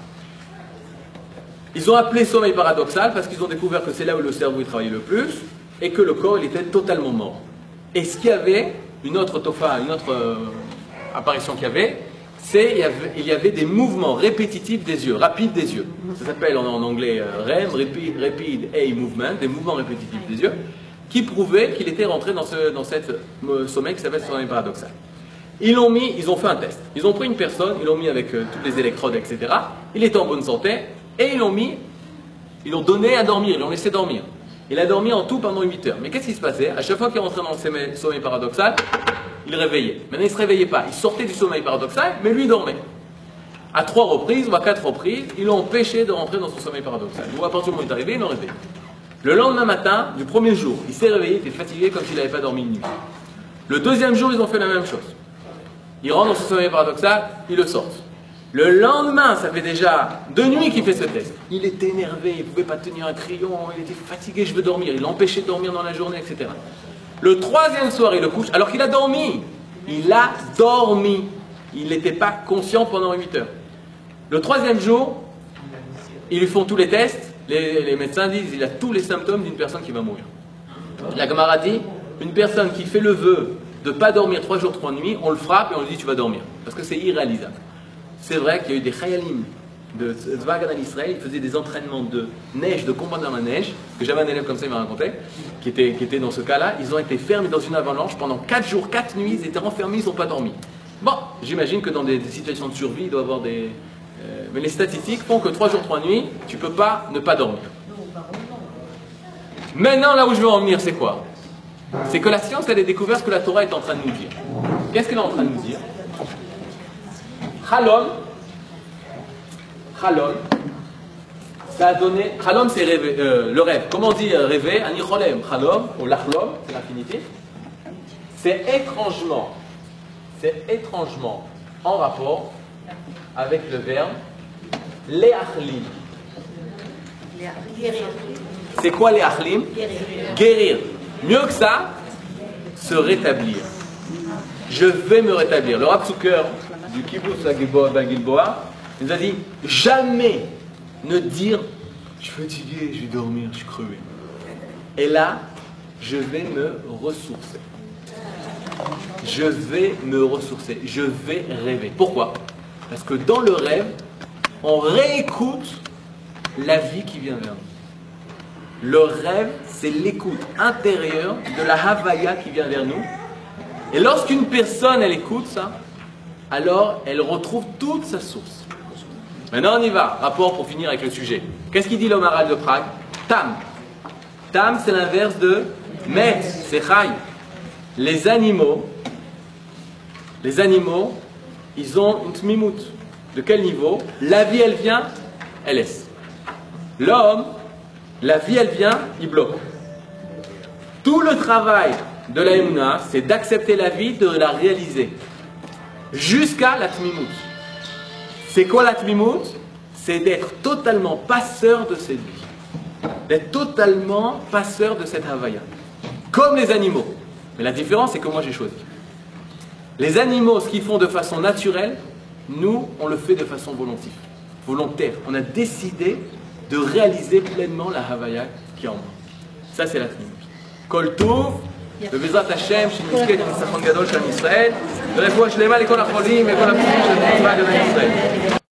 Ils ont appelé sommeil paradoxal parce qu'ils ont découvert que c'est là où le cerveau il travaillait le plus, et que le corps il était totalement mort. Et ce qu'il y avait, une autre apparition qu'il y avait, il y avait des mouvements répétitifs des yeux, rapides des yeux. Ça s'appelle en anglais REM, Rapid Eye Movement, des mouvements répétitifs des yeux, qui prouvaient qu'il était rentré dans ce sommeil qui s'appelle sommeil paradoxal. Ils ont fait un test. Ils ont pris une personne, ils l'ont mis avec toutes les électrodes, etc. Il était en bonne santé, et ils l'ont donné à dormir, ils l'ont laissé dormir. Il a dormi en tout pendant 8 heures. Mais qu'est-ce qui se passait? À chaque fois qu'il rentrait dans le sommeil paradoxal, il réveillait. Maintenant, il ne se réveillait pas. Il sortait du sommeil paradoxal, mais lui dormait. À 3 reprises ou à 4 reprises, ils l'ont empêché de rentrer dans son sommeil paradoxal. Donc, à partir du moment où il est arrivé, ils l'ont réveillé. Le lendemain matin, du premier jour, il s'est réveillé, il était fatigué comme s'il n'avait pas dormi une nuit. Le deuxième jour, ils ont fait la même chose. Il rentre dans son sommeil paradoxal, ils le sortent. Le lendemain, ça fait déjà 2 nuits qu'il fait ce test. Il était énervé, il ne pouvait pas tenir un crayon, il était fatigué, je veux dormir. Il l'empêchait de dormir dans la journée, etc. Le 3e soir, il le couche, alors qu'il a dormi. Il a dormi. Il n'était pas conscient pendant 8 heures. Le 3e jour, ils lui font tous les tests. Les médecins disent qu'il a tous les symptômes d'une personne qui va mourir. La Gemara dit, une personne qui fait le vœu de ne pas dormir 3 jours, 3 nuits, on le frappe et on lui dit tu vas dormir. Parce que c'est irréalisable. C'est vrai qu'il y a eu des chayalim de Tzvagan en Israël, ils faisaient des entraînements de neige, de combat dans la neige, que j'avais un élève comme ça, il m'a raconté, qui était dans ce cas-là. Ils ont été fermés dans une avalanche pendant 4 jours, 4 nuits, ils étaient enfermés, ils n'ont pas dormi. Bon, j'imagine que dans des situations de survie, il doit y avoir des... mais les statistiques font que 3 jours, 3 nuits, tu ne peux pas ne pas dormir. Maintenant, là où je veux en venir, c'est quoi? C'est que la science, elle a découvert ce que la Torah est en train de nous dire. Qu'est-ce qu'elle est en train de nous dire? Chalom, ça a donné. Chalom, c'est rêver, le rêve. Comment on dit rêver? Ani cholem, chalom, ou lachlom, c'est l'infinitif. C'est étrangement en rapport avec le verbe leachlil. C'est quoi les achlim? Guérir. Mieux que ça, se rétablir. Je vais me rétablir. Le Rav Zucker du Kibbutz Gilboa nous a dit jamais ne dire je suis fatigué, je vais dormir, je suis crevé. Et là, je vais me ressourcer. Je vais me ressourcer. Je vais rêver. Pourquoi? Parce que dans le rêve, on réécoute la vie qui vient vers nous. Le rêve, c'est l'écoute intérieure de la Havaya qui vient vers nous. Et lorsqu'une personne, elle écoute ça, alors elle retrouve toute sa source. Maintenant, on y va. Rapport pour finir avec le sujet. Qu'est-ce qu'il dit le Maharal de Prague? Tam. Tam, c'est l'inverse de Met, c'est Chai. Les animaux, ils ont une tmimout. De quel niveau? La vie, elle vient, elle laisse. L'homme, la vie, elle vient, il bloque. Tout le travail de la Emouna, c'est d'accepter la vie, de la réaliser. Jusqu'à la tmimout. C'est quoi la tmimout? C'est d'être totalement passeur de cette vie. D'être totalement passeur de cette Havaya. Comme les animaux. Mais la différence, c'est que moi, j'ai choisi. Les animaux, ce qu'ils font de façon naturelle, nous, on le fait de façon volontaire. On a décidé de réaliser pleinement la Havaya qui est en moi. Ça, c'est la tmimout. Kol Tov, בבעזרת השם, שנזכה את הניצחון גדול של עם ישראל, ורפואה שלמה לכל החולים וכל הפצועים של צבא הגנה לישראל.